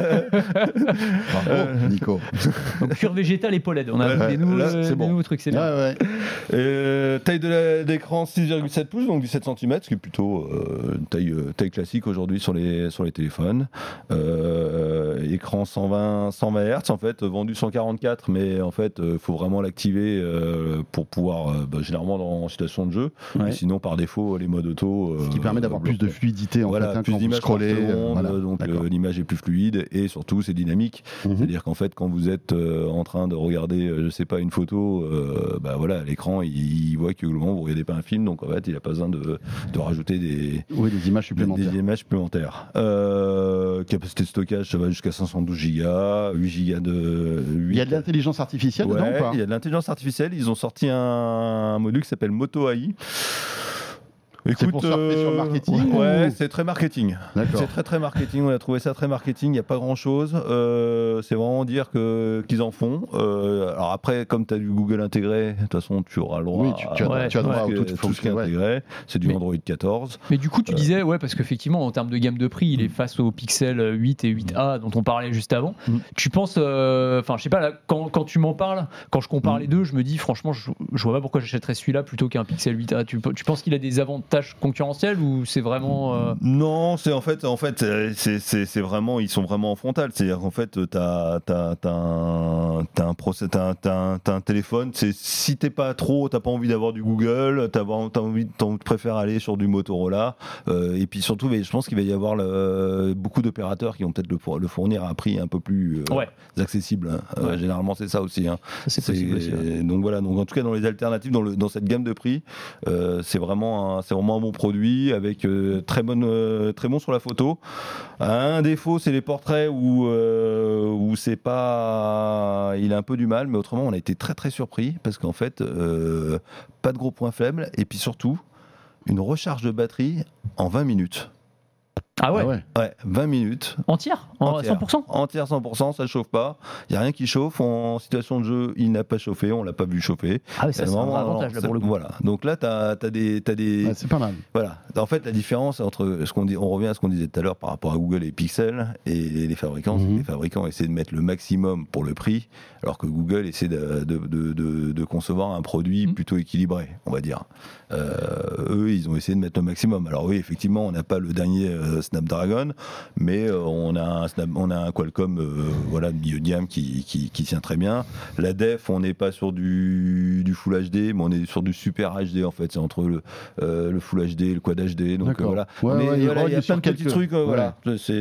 Nico. Donc cuir végétal et POLED. On a des nouveaux trucs, c'est bien. Taille de l'écran 6,7 pouces, donc 17 cm, ce qui est plutôt une taille classique aujourd'hui sur les téléphones. Écran 120 Hz, en fait, vendu 144, mais en fait, il faut vraiment l'activer pour pouvoir, généralement en situation de jeu. Mais sinon, par défaut, les modes auto. Ce qui permet d'avoir plus de fluidité en fait, plus quand vous scrollez. Donc l'image est plus fluide et surtout c'est dynamique. C'est-à-dire qu'en fait, quand vous êtes en train de regarder, je sais pas, une photo, l'écran il voit que globalement vous regardez pas un film, donc en fait, il a pas besoin de rajouter des images supplémentaires. Capacité de stockage, ça va jusqu'à 512 Go, 8 Go de... Il y a de l'intelligence artificielle dedans ou pas ? Il y a de l'intelligence artificielle. Ils ont sorti un module qui s'appelle Moto AI. Écoute, c'est pour surfer sur le marketing c'est très marketing. D'accord. C'est très très marketing. On a trouvé ça très marketing. Il n'y a pas grand chose. C'est vraiment dire qu'ils en font. Alors après, comme tu as du Google intégré, de toute façon, tu auras le droit. Oui, tu as droit à tout ce qui est intégré. C'est du Android 14. Mais du coup, tu disais, parce qu'effectivement, en termes de gamme de prix, il est face au Pixel 8 et 8A dont on parlait juste avant. Tu penses, je sais pas, là, quand tu m'en parles, quand je compare les deux, je me dis, franchement, je vois pas pourquoi j'achèterais celui-là plutôt qu'un Pixel 8A. Tu penses qu'il a des avantages concurrentiels ou c'est vraiment Non, c'est en fait c'est vraiment, ils sont vraiment en frontal. C'est-à-dire qu'en fait t'as un téléphone. Si t'es pas trop, t'as pas envie d'avoir du Google, tu préfères aller sur du Motorola. Et puis surtout, je pense qu'il va y avoir beaucoup d'opérateurs qui vont peut-être le fournir à un prix un peu plus accessible. Généralement, c'est ça aussi. C'est possible aussi. Donc voilà. Donc en tout cas, dans les alternatives, dans cette gamme de prix, c'est vraiment un bon produit avec très bon sur la photo. Un défaut, c'est les portraits où c'est pas, il a un peu du mal, mais autrement on a été très très surpris parce qu'en fait pas de gros points faibles et puis surtout une recharge de batterie en 20 minutes. Ah ouais, Ouais, 20 minutes. Entière 100%. Entière 100%, ça chauffe pas. Il n'y a rien qui chauffe. En situation de jeu, il n'a pas chauffé, on l'a pas vu chauffer. Ah oui, ça c'est un vrai avantage là pour le coup. Voilà. Donc là, t'as des... Ouais, c'est pas mal. Voilà. En fait, la différence entre ce qu'on dit, on revient à ce qu'on disait tout à l'heure par rapport à Google et Pixel et les fabricants. C'est que les fabricants essaient de mettre le maximum pour le prix, alors que Google essaie de concevoir un produit plutôt équilibré, on va dire. Eux, ils ont essayé de mettre le maximum. Alors oui, effectivement, on n'a pas le dernier Snapdragon, mais on a un Qualcomm voilà, de milieu de gamme qui tient très bien. La def, on n'est pas sur du Full HD, mais on est sur du Super HD en fait. C'est entre le Full HD, le Quad HD. Donc voilà. Il y a plein de petits trucs. Voilà.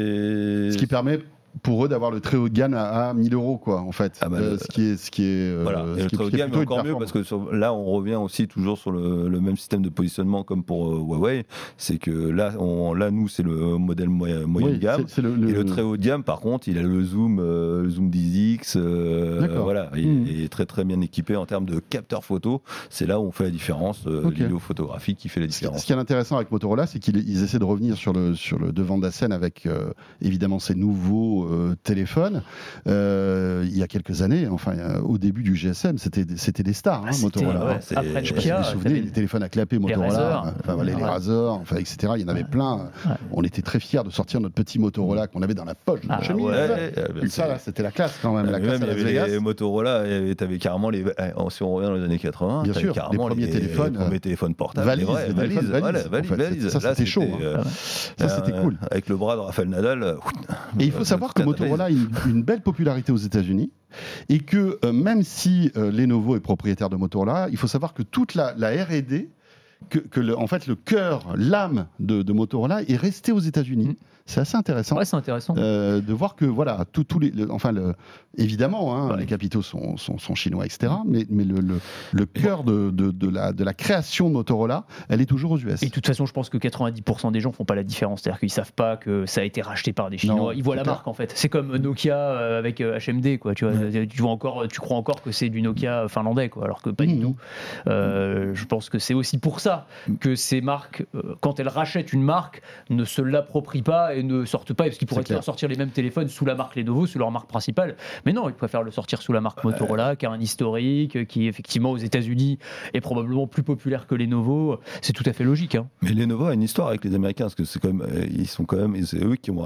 Ce qui permet pour eux d'avoir le très haut de gamme à 1000 euros quoi en fait. Ce qui est voilà. Et le très haut de gamme est encore mieux parce que là on revient aussi toujours sur le même système de positionnement comme pour Huawei. C'est que là nous c'est le modèle moyen de gamme. Et le très haut de gamme par contre il a le zoom 10x. Voilà, il est très très bien équipé en termes de capteur photo. C'est là où on fait la différence. L'idéo photographique qui fait la différence. Ce qui est intéressant avec Motorola, c'est qu'ils essaient de revenir sur le devant de la scène avec évidemment ces nouveaux téléphone. Il y a quelques années, enfin au début du GSM, c'était des stars, Motorola. Après, je sais pas si vous vous souvenez, les téléphones à clapper Motorola, les Razr, etc. Il y en avait plein. On était très fiers de sortir notre petit Motorola qu'on avait dans la poche de la chemise. Ça, c'était la classe quand même. Il y avait les Motorola, t'avais carrément si on revient dans les années 80, bien sûr, les premiers téléphones portables, valises. Ça, c'était chaud. Ça, c'était cool. Avec le bras de Rafael Nadal. Et il faut savoir que Motorola a une belle popularité aux États-Unis et que même si Lenovo est propriétaire de Motorola, il faut savoir que toute la R&D, en fait le cœur, l'âme de Motorola est resté aux États-Unis. C'est assez intéressant. Ouais, c'est intéressant. De voir que voilà, évidemment, les capitaux sont chinois, etc. Mais le cœur de la création de Motorola, elle est toujours aux US. Et de toute façon, je pense que 90% des gens font pas la différence. C'est-à-dire qu'ils savent pas que ça a été racheté par des Chinois. Non, ils voient la marque en fait. C'est comme Nokia avec HMD, quoi. Tu crois encore que c'est du Nokia finlandais, quoi, alors que pas du tout. Je pense que c'est aussi pour ça que ces marques, quand elles rachètent une marque, ne se l'approprient pas et ne sortent pas, parce qu'ils pourraient sortir les mêmes téléphones sous la marque Lenovo, sous leur marque principale. Mais non, ils préfèrent le sortir sous la marque Motorola, qui a un historique, qui effectivement aux États-Unis est probablement plus populaire que Lenovo. C'est tout à fait logique. Hein. Mais Lenovo a une histoire avec les Américains, parce que c'est quand même, c'est eux qui ont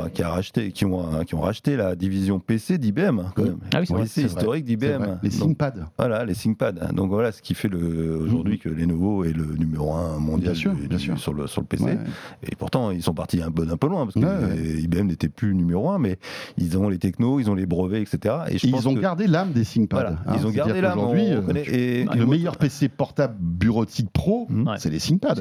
racheté la division PC d'IBM. Quand même. Ah oui, c'est PC historique d'IBM. Les ThinkPad. Voilà, les ThinkPad. Donc voilà, ce qui fait aujourd'hui que Lenovo est le numéro 1 mondial bien sûr. Sur le PC. Ouais. Et pourtant, ils sont partis un peu loin, parce que IBM n'était plus numéro 1, mais ils ont les technos, ils ont les brevets, etc. Et ils ont gardé l'âme des ThinkPad. Voilà, ils ont gardé l'âme. Aujourd'hui, le meilleur PC portable bureautique pro, c'est les ThinkPad.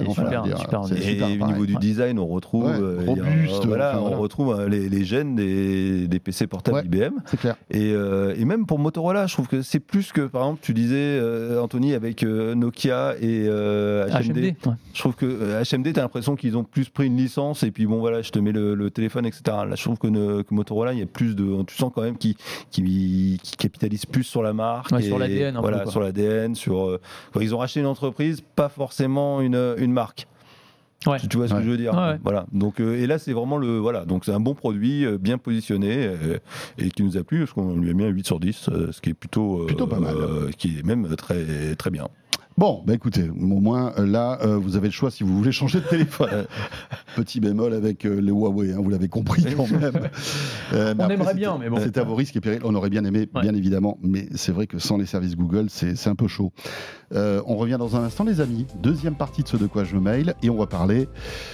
Et au niveau du design, on retrouve robuste. On retrouve les gènes des PC portables IBM. C'est clair. Et même pour Motorola, je trouve que c'est plus que, par exemple, tu disais, Anthony, avec Nokia et HMD. Je trouve que HMD, t'as l'impression qu'ils ont plus pris une licence et puis bon voilà, je te mets le téléphone, etc. Là, je trouve que Motorola, il y a plus de, tu sens quand même qu'ils capitalisent plus sur la marque, sur l'ADN, sur l'ADN, ils ont racheté une entreprise, pas forcément une marque. Ouais. Tu vois ce que je veux dire. Voilà. Donc et là c'est vraiment donc c'est un bon produit bien positionné et qui nous a plu parce qu'on lui a mis un 8 sur 10, ce qui est plutôt pas mal, qui est même très très bien. Bon, écoutez, au moins là, vous avez le choix si vous voulez changer de téléphone. Petit bémol avec les Huawei, vous l'avez compris quand même. On aimerait bien, mais bon. C'est à vos risques et périls. On aurait bien aimé, bien évidemment, mais c'est vrai que sans les services Google, c'est un peu chaud. On revient dans un instant, les amis. Deuxième partie de ce De quoi je me mail, et on va parler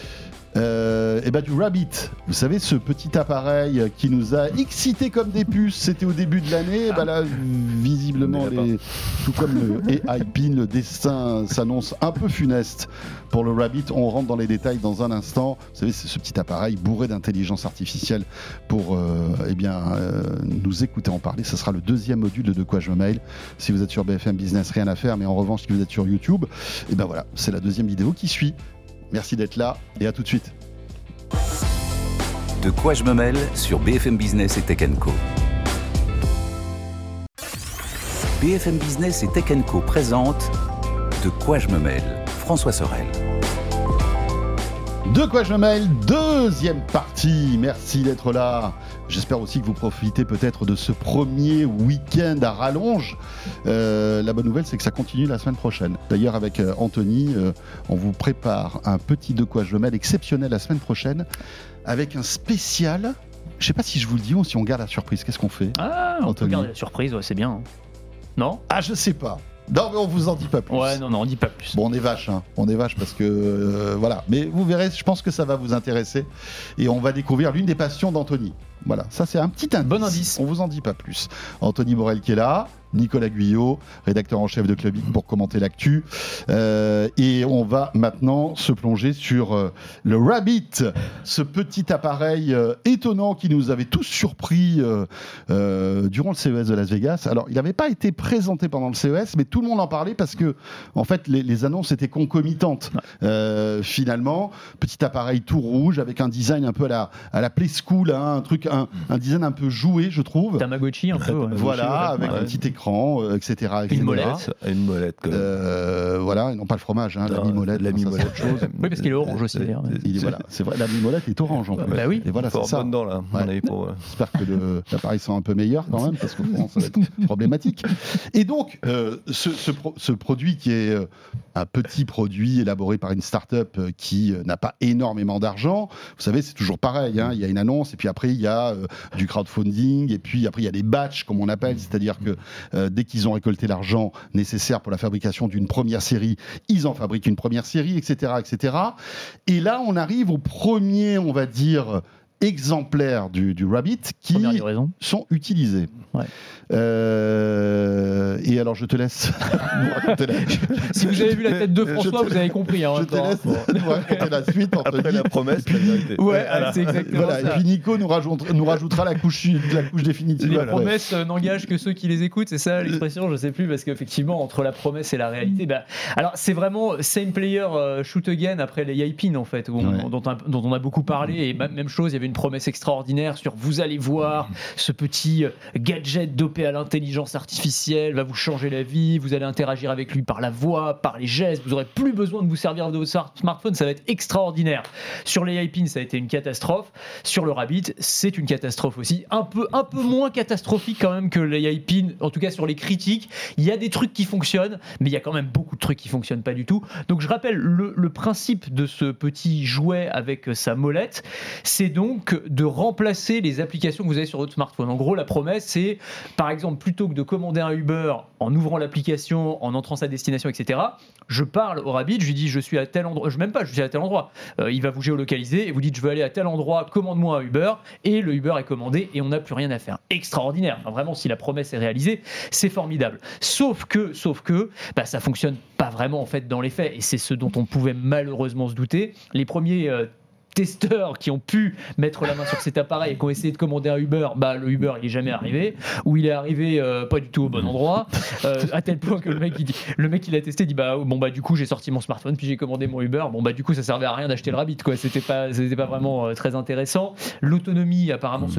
du Rabbit. Vous savez, ce petit appareil qui nous a excités comme des puces, c'était au début de l'année. Là, visiblement, tout comme le AI Pin, le destin s'annonce un peu funeste pour le Rabbit. On rentre dans les détails dans un instant. Vous savez, c'est ce petit appareil bourré d'intelligence artificielle pour nous écouter en parler. Ce sera le deuxième module de quoi je me mail. Si vous êtes sur BFM Business, rien à faire, mais en revanche, si vous êtes sur YouTube, voilà, c'est la deuxième vidéo qui suit. Merci d'être là et à tout de suite. De quoi je me mêle sur BFM Business et Tech & Co. BFM Business et Tech & Co présente De quoi je me mêle, François Sorel. De quoi je me mêle, deuxième partie. Merci d'être là. J'espère aussi que vous profitez peut-être de ce premier week-end à rallonge. La bonne nouvelle, c'est que ça continue la semaine prochaine. D'ailleurs, avec Anthony, on vous prépare un petit De quoi je me mêle exceptionnel la semaine prochaine avec un spécial. Je ne sais pas si je vous le dis ou si on garde la surprise. Qu'est-ce qu'on fait, on peut garder la surprise, ouais, c'est bien. Hein. Non ? Ah, je sais pas. Non, mais on vous en dit pas plus. Ouais, non, on dit pas plus. Bon, on est vache, hein. On est vache parce que voilà. Mais vous verrez, je pense que ça va vous intéresser et on va découvrir l'une des passions d'Anthony. Voilà, ça c'est un petit indice. Bon indice. On vous en dit pas plus. Anthony Morel qui est là, Nicolas Guyot, rédacteur en chef de Clubic pour commenter l'actu. Et on va maintenant se plonger sur le Rabbit, ce petit appareil étonnant qui nous avait tous surpris durant le CES de Las Vegas. Alors, il n'avait pas été présenté pendant le CES, mais tout le monde en parlait parce que, en fait, les annonces étaient concomitantes. Finalement, petit appareil tout rouge avec un design un peu à la Play School, hein, un design un peu joué, je trouve. Tamagotchi un peu. Ouais. Voilà, avec un petit écran, etc. Une molette. Une molette. Voilà, et non pas le fromage, hein, la mimolette. La mimolette. Chose. Oui, parce qu'il est orange aussi. Voilà, c'est vrai, la mimolette est orange. En fait. Bah oui. Et voilà, c'est ça. Dedans, là. Ouais. J'espère que l'appareil sera un peu meilleur quand même, parce que bon, ça va être problématique. Et donc, ce produit qui est un petit produit élaboré par une start-up qui n'a pas énormément d'argent, vous savez, c'est toujours pareil. Hein, il y a une annonce, et puis après, il y a du crowdfunding, et puis après, il y a des batchs, comme on appelle, c'est-à-dire que dès qu'ils ont récolté l'argent nécessaire pour la fabrication d'une première série, ils en fabriquent une première série, etc., etc. Et là, on arrive au premier, on va dire, exemplaires du Rabbit qui sont utilisés. Ouais. Et alors je te laisse nous raconter Si vous avez vu la tête de François, vous avez compris. Hein, je te laisse nous raconter la suite. Après la promesse, c'est exactement ça. Et puis Nico nous rajoutera la couche définitive. Les promesses n'engagent que ceux qui les écoutent, c'est ça l'expression, je sais plus, parce qu'effectivement entre la promesse et la réalité, alors c'est vraiment same player shoot again après les Yaipin en fait, dont on a beaucoup parlé, et même chose, il y avait une promesse extraordinaire sur vous allez voir ce petit gadget dopé à l'intelligence artificielle va vous changer la vie, vous allez interagir avec lui par la voix, par les gestes, vous n'aurez plus besoin de vous servir de votre smartphone, ça va être extraordinaire. Sur les Yaipin, ça a été une catastrophe. Sur le Rabbit, c'est une catastrophe aussi, un peu moins catastrophique quand même que les Yaipin, en tout cas sur les critiques. Il y a des trucs qui fonctionnent, mais il y a quand même beaucoup de trucs qui fonctionnent pas du tout. Donc je rappelle le principe de ce petit jouet avec sa molette, c'est donc de remplacer les applications que vous avez sur votre smartphone. En gros, la promesse, c'est par exemple, plutôt que de commander un Uber en ouvrant l'application, en entrant sa destination, etc., je parle au Rabbit, je lui dis je suis à tel endroit, je suis à tel endroit. Il va vous géolocaliser et vous dites je veux aller à tel endroit, commande-moi un Uber, et le Uber est commandé et on n'a plus rien à faire. Extraordinaire. Enfin, vraiment, si la promesse est réalisée, c'est formidable. Sauf que ça fonctionne pas vraiment en fait dans les faits, et c'est ce dont on pouvait malheureusement se douter. Les premiers testeurs qui ont pu mettre la main sur cet appareil et qui ont essayé de commander un Uber, le Uber il est jamais arrivé, ou il est arrivé pas du tout au bon endroit, à tel point que le mec il a testé, dit du coup j'ai sorti mon smartphone puis j'ai commandé mon Uber, du coup ça servait à rien d'acheter le Rabbit, quoi. C'était pas vraiment très intéressant. L'autonomie apparemment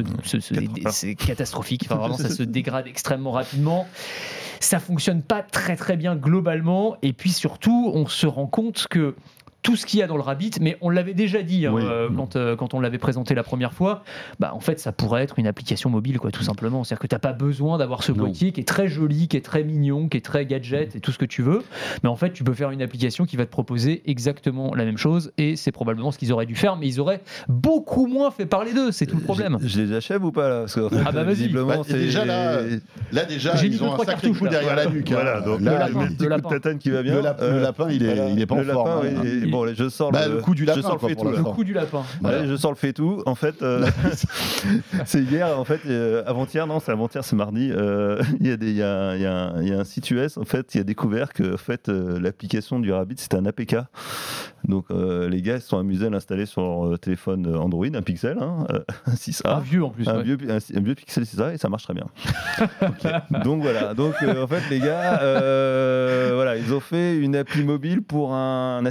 c'est catastrophique, enfin vraiment ça se dégrade extrêmement rapidement. Ça fonctionne pas très très bien globalement, et puis surtout on se rend compte que tout ce qu'il y a dans le Rabbit, mais on l'avait déjà dit quand on l'avait présenté la première fois, en fait ça pourrait être une application mobile, quoi, tout simplement. C'est-à-dire que tu n'as pas besoin d'avoir ce boîtier qui est très joli, qui est très mignon, qui est très gadget et tout ce que tu veux, mais en fait tu peux faire une application qui va te proposer exactement la même chose, et c'est probablement ce qu'ils auraient dû faire, mais ils auraient beaucoup moins fait parler d'eux, c'est tout le problème. Je les achève ou pas là? Parce que, vas-y. Visiblement, c'est déjà là j'ai ils ont un sacré coup derrière la nuque. Voilà, donc là, le lapin. Tatane qui va bien. Le lapin il est pas en forme. Bon, je sors le coup du lapin. Je sors le faitout. Le coup du lapin. Voilà. Je sors le faitout. En fait, c'est hier. En fait, avant-hier, c'est mardi. Il y a un site US en fait qui a découvert que l'application du Rabbit c'était un APK. Donc les gars se sont amusés à l'installer sur leur téléphone Android, un Pixel, un 6A. Un vieux en plus. Un vieux Pixel 6A, et ça marche très bien. Okay. Donc voilà. Donc en fait les gars, ils ont fait une appli mobile pour un assistant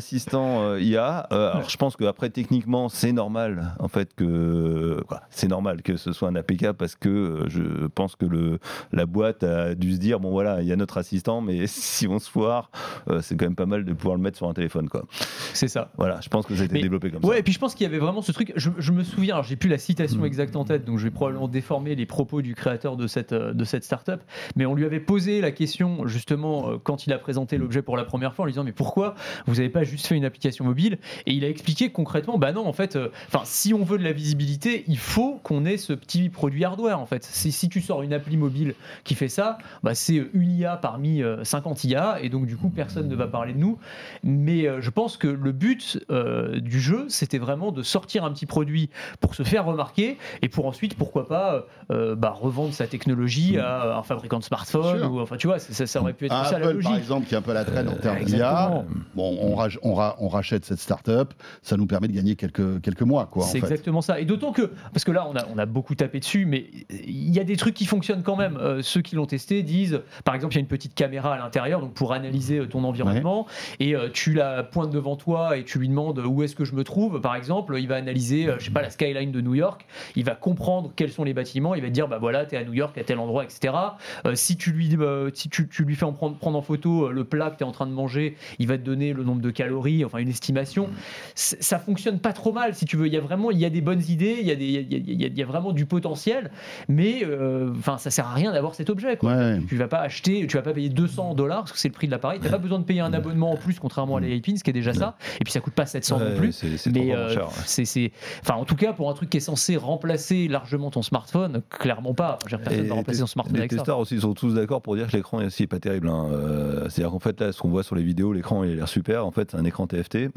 l'assistant IA. Alors je pense qu'après techniquement c'est normal en fait que c'est normal que ce soit un APK parce que je pense que la boîte a dû se dire bon voilà il y a notre assistant mais si on se foire c'est quand même pas mal de pouvoir le mettre sur un téléphone quoi. C'est ça. Voilà, je pense que ça a été développé comme ça. Ouais, et puis je pense qu'il y avait vraiment ce truc. Je me souviens, alors j'ai plus la citation exacte en tête, donc je vais probablement déformer les propos du créateur de cette startup, mais on lui avait posé la question justement quand il a présenté l'objet pour la première fois en lui disant mais pourquoi vous n'avez pas juste fait une application mobile, et il a expliqué concrètement bah non en fait si on veut de la visibilité il faut qu'on ait ce petit produit hardware en fait. Si tu sors une appli mobile qui fait ça, bah c'est une IA parmi 50 IA et donc du coup personne ne va parler de nous, mais je pense que le but du jeu c'était vraiment de sortir un petit produit pour se faire remarquer et pour ensuite pourquoi pas revendre sa technologie à un fabricant de smartphones ou enfin tu vois ça aurait pu être ça Apple, la logique par exemple qui est un peu la traîne en termes d'IA. Bon, on rachète cette start-up, ça nous permet de gagner quelques mois quoi. C'est exactement ça, et d'autant que parce que là on a beaucoup tapé dessus, mais il y a des trucs qui fonctionnent quand même. Ceux qui l'ont testé disent par exemple il y a une petite caméra à l'intérieur donc pour analyser ton environnement et tu la pointes devant toi et tu lui demandes où est-ce que je me trouve par exemple, il va analyser je sais pas la skyline de New York, il va comprendre quels sont les bâtiments, il va te dire bah voilà t'es à New York à tel endroit etc. Si tu lui fais prendre en photo le plat que t'es en train de manger, il va te donner le nombre de calories, enfin une estimation. Ça fonctionne pas trop mal si tu veux, il y a des bonnes idées, il y a vraiment du potentiel, mais ça sert à rien d'avoir cet objet quoi. Tu vas pas payer $200 parce que c'est le prix de l'appareil, t'as pas besoin de payer un abonnement en plus contrairement à l'Aipin ce qui est déjà ça, et puis ça coûte pas 700 non plus, mais en tout cas pour un truc qui est censé remplacer largement ton smartphone, clairement pas. Personne ne va remplacer ton smartphone avec ça. Les testeurs aussi sont tous d'accord pour dire que l'écran est aussi pas terrible c'est-à-dire qu'en fait là ce qu'on voit sur les vidéos, l'écran il a l'air super, en fait c'est un écran TFT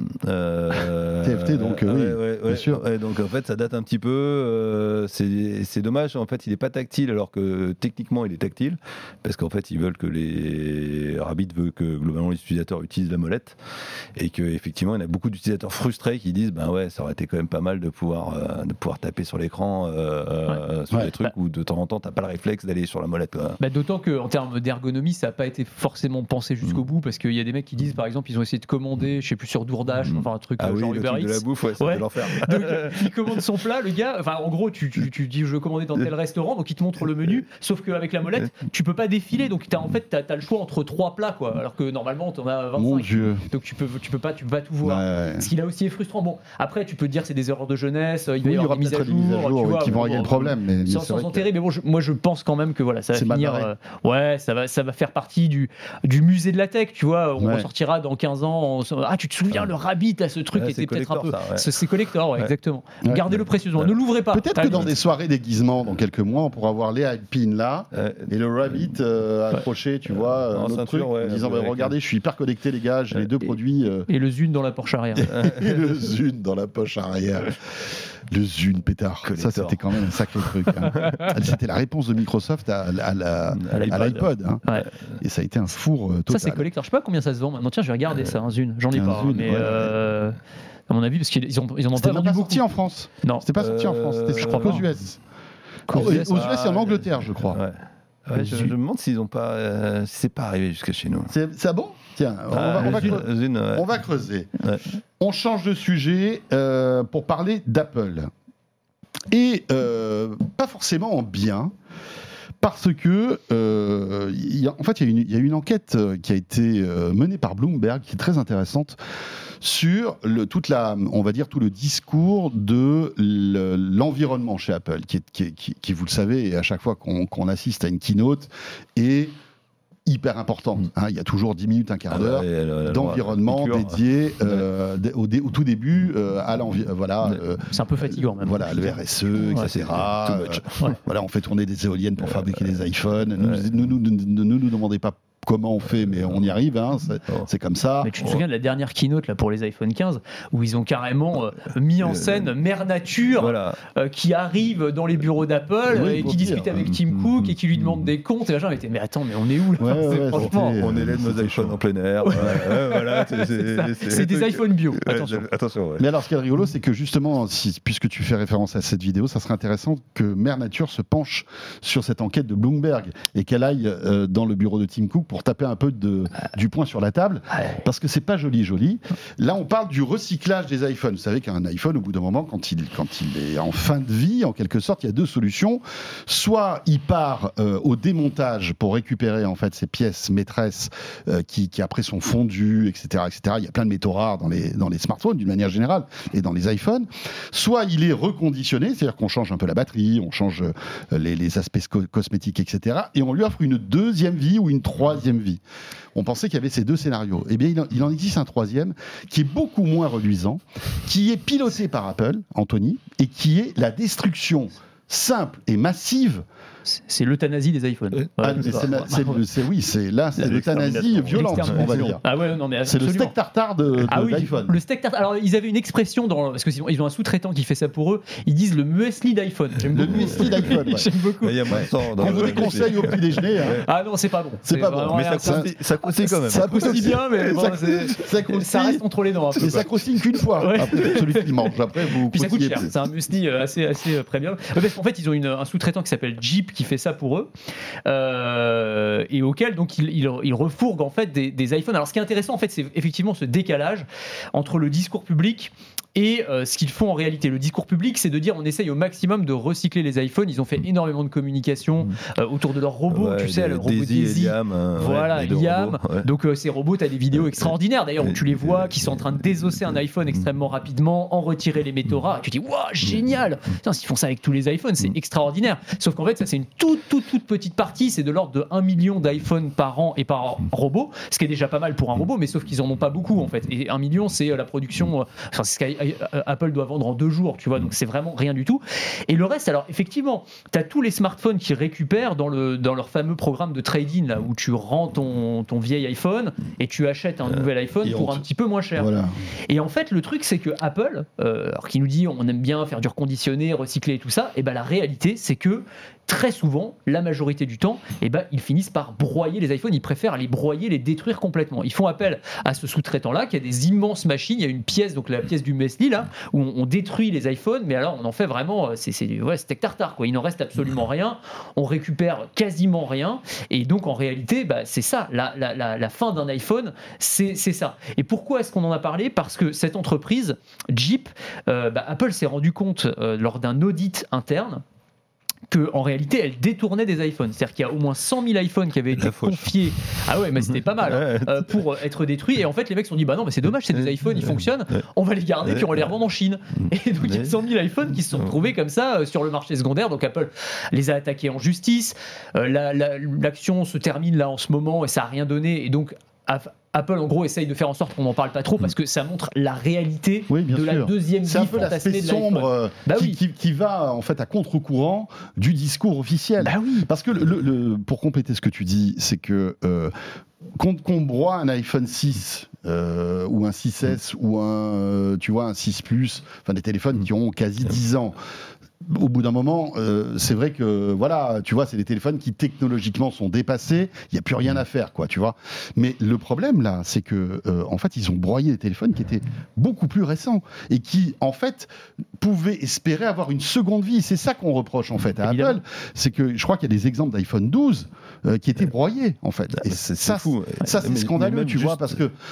TFT donc bien sûr. Donc en fait ça date un petit peu, c'est dommage en fait il est pas tactile alors que techniquement il est tactile parce qu'en fait ils veulent que Rabbit veut que globalement les utilisateurs utilisent la molette et que effectivement il y a beaucoup d'utilisateurs frustrés qui disent ben ouais ça aurait été quand même pas mal de pouvoir taper sur l'écran sur des trucs où de temps en temps t'as pas le réflexe d'aller sur la molette quoi. D'autant qu'en termes d'ergonomie ça n'a pas été forcément pensé jusqu'au bout, parce qu'il y a des mecs qui disent par exemple ils ont essayé de commander je sais plus sur DoorDash enfin un truc genre Uber Eats de la bouffe c'est l'enfer. Donc il commande son plat le gars, enfin en gros tu dis je veux commander dans tel restaurant, donc il te montre le menu, sauf qu'avec la molette tu peux pas défiler, donc t'as le choix entre 3 plats quoi, alors que normalement t'en as 25. Mon Dieu. Donc tu peux pas tout voir. Ce qui là aussi est frustrant. Bon après tu peux te dire c'est des erreurs de jeunesse, il va y avoir des mises à jour qui vont régler le problème, mais sans enterrer, mais bon moi je pense quand même que voilà ça va finir ça va faire partie du musée de la tech, tu vois, on ressortira dans 15 ans tu te souviens le Rabbit à ce truc était peut-être un peu c'est collector exactement. Gardez-le précieusement, ne l'ouvrez pas. Peut-être que dans des soirées déguisement dans quelques mois on pourra voir les Alpines là et le Rabbit accroché tu vois un autre truc en disant regardez je suis hyper connecté les gars, j'ai les deux produits et le Zune dans la Porsche arrière. Et le Zune dans la poche arrière. Le Zune pétard, ça c'était quand même un sacré truc C'était la réponse de Microsoft à l'iPod et ça a été un four total. Ça c'est collector, je sais pas combien ça se vend maintenant, tiens je vais regarder ça, un Zune, j'en ai pas mais à mon avis parce qu'ils en ont pas vendu beaucoup. Sorti en France. Non, c'était pas sorti en France, c'était aux US. Aux US et en Angleterre je crois. Je me demande s'ils ont pas si c'est pas arrivé jusqu'à chez nous. C'est bon. Tiens, on va creuser. On change de sujet pour parler d'Apple. Et pas forcément en bien, parce que il y a une enquête qui a été menée par Bloomberg qui est très intéressante sur tout le discours de l'environnement chez Apple, qui, vous le savez, et à chaque fois qu'on assiste à une keynote, est hyper important. Il y a toujours 10 minutes, un quart d'heure d'environnement dédié au tout début à l'environnement. C'est un peu fatigant même. Voilà, le RSE, etc. Voilà, on fait tourner des éoliennes pour fabriquer des iPhones. Ne nous demandez pas comment on fait, mais on y arrive, c'est comme ça. Mais tu te souviens de la dernière keynote là, pour les iPhone 15 où ils ont carrément mis en scène Mère Nature qui arrive dans les bureaux d'Apple et qui discute avec Tim Cook et qui lui demande des comptes et machin, mais attends, mais on est où là franchement, on élève nos iPhones en plein air. C'est des iPhones bio, attention. Mais alors ce qui est rigolo, c'est que justement, puisque tu fais référence à cette vidéo, ça serait intéressant que Mère Nature se penche sur cette enquête de Bloomberg et qu'elle aille dans le bureau de Tim Cook pour taper un peu du poing sur la table, parce que c'est pas joli. Là, on parle du recyclage des iPhones. Vous savez qu'un iPhone, au bout d'un moment, quand il est en fin de vie, en quelque sorte, il y a deux solutions. Soit il part au démontage pour récupérer en fait ces pièces maîtresses qui après sont fondues, etc., etc. Il y a plein de métaux rares dans les smartphones d'une manière générale et dans les iPhones. Soit il est reconditionné, c'est-à-dire qu'on change un peu la batterie, on change les aspects cosmétiques, etc. Et on lui offre une deuxième vie ou une troisième vie. On pensait qu'il y avait ces deux scénarios. Eh bien, il en existe un troisième qui est beaucoup moins reluisant, qui est piloté par Apple, Anthony, et qui est la destruction simple et massive. C'est l'euthanasie des iPhones. C'est l'euthanasie violente, on va dire. Ah ouais, non, mais c'est le steak tartare de l'iPhone. Le steak tartare. Alors, ils avaient une expression parce qu'ils ont un sous-traitant qui fait ça pour eux. Ils disent le muesli d'iPhone. Le muesli d'iPhone. Ouais. J'aime beaucoup. On vous les conseille au petit déjeuner. Ah non, c'est pas bon. C'est pas bon. Mais ça croustille quand même. Ça croustille bien, mais ça reste entre les dents. Et ça croustille qu'une fois. Après, celui qui mange. Après, vous. Puis ça coûte cher. C'est un muesli assez premium. Parce qu'en fait, ils ont un sous-traitant qui s'appelle Jeep qui fait ça pour eux et auquel donc ils refourguent en fait des iPhones. Alors ce qui est intéressant en fait, c'est effectivement ce décalage entre le discours public et ce qu'ils font en réalité. Le discours public, c'est de dire on essaye au maximum de recycler les iPhones. Ils ont fait énormément de communication autour de leurs robots, tu sais, le robot Daisy, voilà, Liam. Ouais. Donc ces robots, tu as des vidéos extraordinaires d'ailleurs où tu les vois qui sont en train de désosser un iPhone extrêmement rapidement, en retirer les métaux rares. Tu te dis waouh, génial. Putain, s'ils font ça avec tous les iPhones, c'est extraordinaire. Sauf qu'en fait, ça c'est une toute petite partie. C'est de l'ordre de 1 million d'iPhones par an et par robot, ce qui est déjà pas mal pour un robot, mais sauf qu'ils en ont pas beaucoup en fait. Et 1 million, c'est la production. C'est ce qu'Apple doit vendre en 2 jours, tu vois. Donc c'est vraiment rien du tout. Et le reste, alors effectivement, tu as tous les smartphones qui récupèrent dans leur fameux programme de trade-in là où tu rends ton vieil iPhone et tu achètes un nouvel iPhone pour un petit peu moins cher. Voilà. Et en fait, le truc, c'est que Apple, alors qui nous dit on aime bien faire du reconditionné, recycler et tout ça, et ben la réalité, c'est que très souvent, la majorité du temps, ils finissent par broyer les iPhones. Ils préfèrent les broyer, les détruire complètement. Ils font appel à ce sous-traitant-là qui a des immenses machines. Il y a une pièce, donc la pièce du Mesli, là, où on détruit les iPhones, mais alors on en fait vraiment, c'est steak tartare, quoi. Il n'en reste absolument rien. On récupère quasiment rien. Et donc, en réalité, c'est ça. La fin d'un iPhone, c'est ça. Et pourquoi est-ce qu'on en a parlé ? Parce que cette entreprise, Jeep, Apple s'est rendu compte lors d'un audit interne qu'en réalité, elle détournait des iPhones. C'est-à-dire qu'il y a au moins 100 000 iPhones qui avaient été confiés. Ah ouais, mais c'était pas mal pour être détruits. Et en fait, les mecs se sont dit, bah non, mais c'est dommage, c'est des iPhones, ils fonctionnent, on va les garder, puis on va les revendre en Chine. Et donc, il y a 100 000 iPhones qui se sont retrouvés comme ça sur le marché secondaire. Donc, Apple les a attaqués en justice. L'action se termine là en ce moment et ça n'a rien donné. Et donc, Apple, en gros, essaye de faire en sorte qu'on n'en parle pas trop parce que ça montre la réalité de la deuxième vie fantasmée de l'iPhone. C'est un peu l'aspect sombre qui va en fait à contre-courant du discours officiel. Parce que pour compléter ce que tu dis, c'est que qu'on broie un iPhone 6 ou un 6S ou un 6 Plus, enfin des téléphones qui ont quasi 10 ans. Au bout d'un moment, c'est vrai que voilà, tu vois, c'est des téléphones qui technologiquement sont dépassés. Il n'y a plus rien à faire, quoi, tu vois. Mais le problème là, c'est que en fait, ils ont broyé des téléphones qui étaient beaucoup plus récents et qui, en fait, pouvaient espérer avoir une seconde vie. C'est ça qu'on reproche en fait à Apple, c'est que je crois qu'il y a des exemples d'iPhone 12 qui étaient broyés, en fait. Et c'est fou. Ça, c'est scandaleux, tu vois, parce que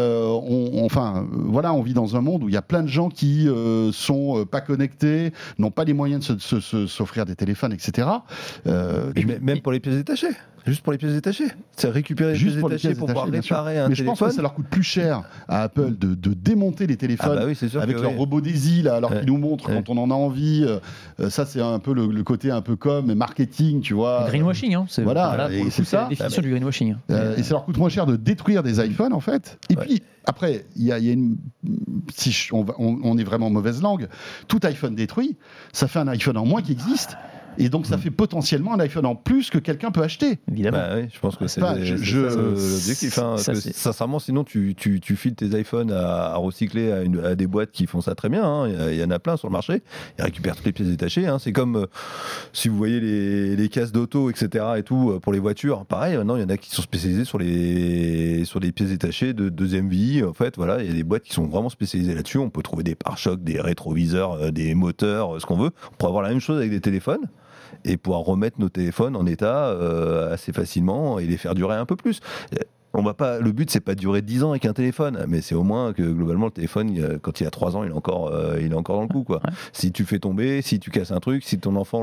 on vit dans un monde où il y a plein de gens qui sont pas connectés, n'ont pas les moyens de s'offrir des téléphones, etc. Même pour les pièces détachées. Juste pour les pièces détachées. C'est récupérer les pièces détachées pour pouvoir réparer un téléphone. Mais je pense que ça leur coûte plus cher à Apple de démonter les téléphones avec leur robot Daisy, là, alors qu'ils nous montrent quand on en a envie. Ça, c'est un peu le côté un peu comme marketing, tu vois. Greenwashing, hein. C'est ça. La définition du greenwashing. Et ça leur coûte moins cher de détruire des iPhones, en fait. Et puis, après, il y a une... on est vraiment mauvaise langue. Tout iPhone détruit, ça fait un iPhone en moins qui existe. Et donc, ça fait potentiellement un iPhone en plus que quelqu'un peut acheter. Évidemment. Oui, je pense que c'est l'objectif. Sincèrement, sinon, tu files tes iPhones à recycler à des boîtes qui font ça très bien. Hein. Il y en a plein sur le marché. Ils récupèrent toutes les pièces détachées. Hein. C'est comme si vous voyez les cases d'auto, etc. et tout, pour les voitures. Pareil, maintenant, il y en a qui sont spécialisés sur les pièces détachées de deuxième vie. En fait, voilà, il y a des boîtes qui sont vraiment spécialisées là-dessus. On peut trouver des pare-chocs, des rétroviseurs, des moteurs, ce qu'on veut. On pourrait avoir la même chose avec des téléphones. et pouvoir remettre nos téléphones en état assez facilement et les faire durer un peu plus. Le but, c'est pas de durer 10 ans avec un téléphone, mais c'est au moins que globalement le téléphone, quand il a 3 ans, il est encore dans le coup, quoi. Ouais. Si tu fais tomber, si tu casses un truc, si ton enfant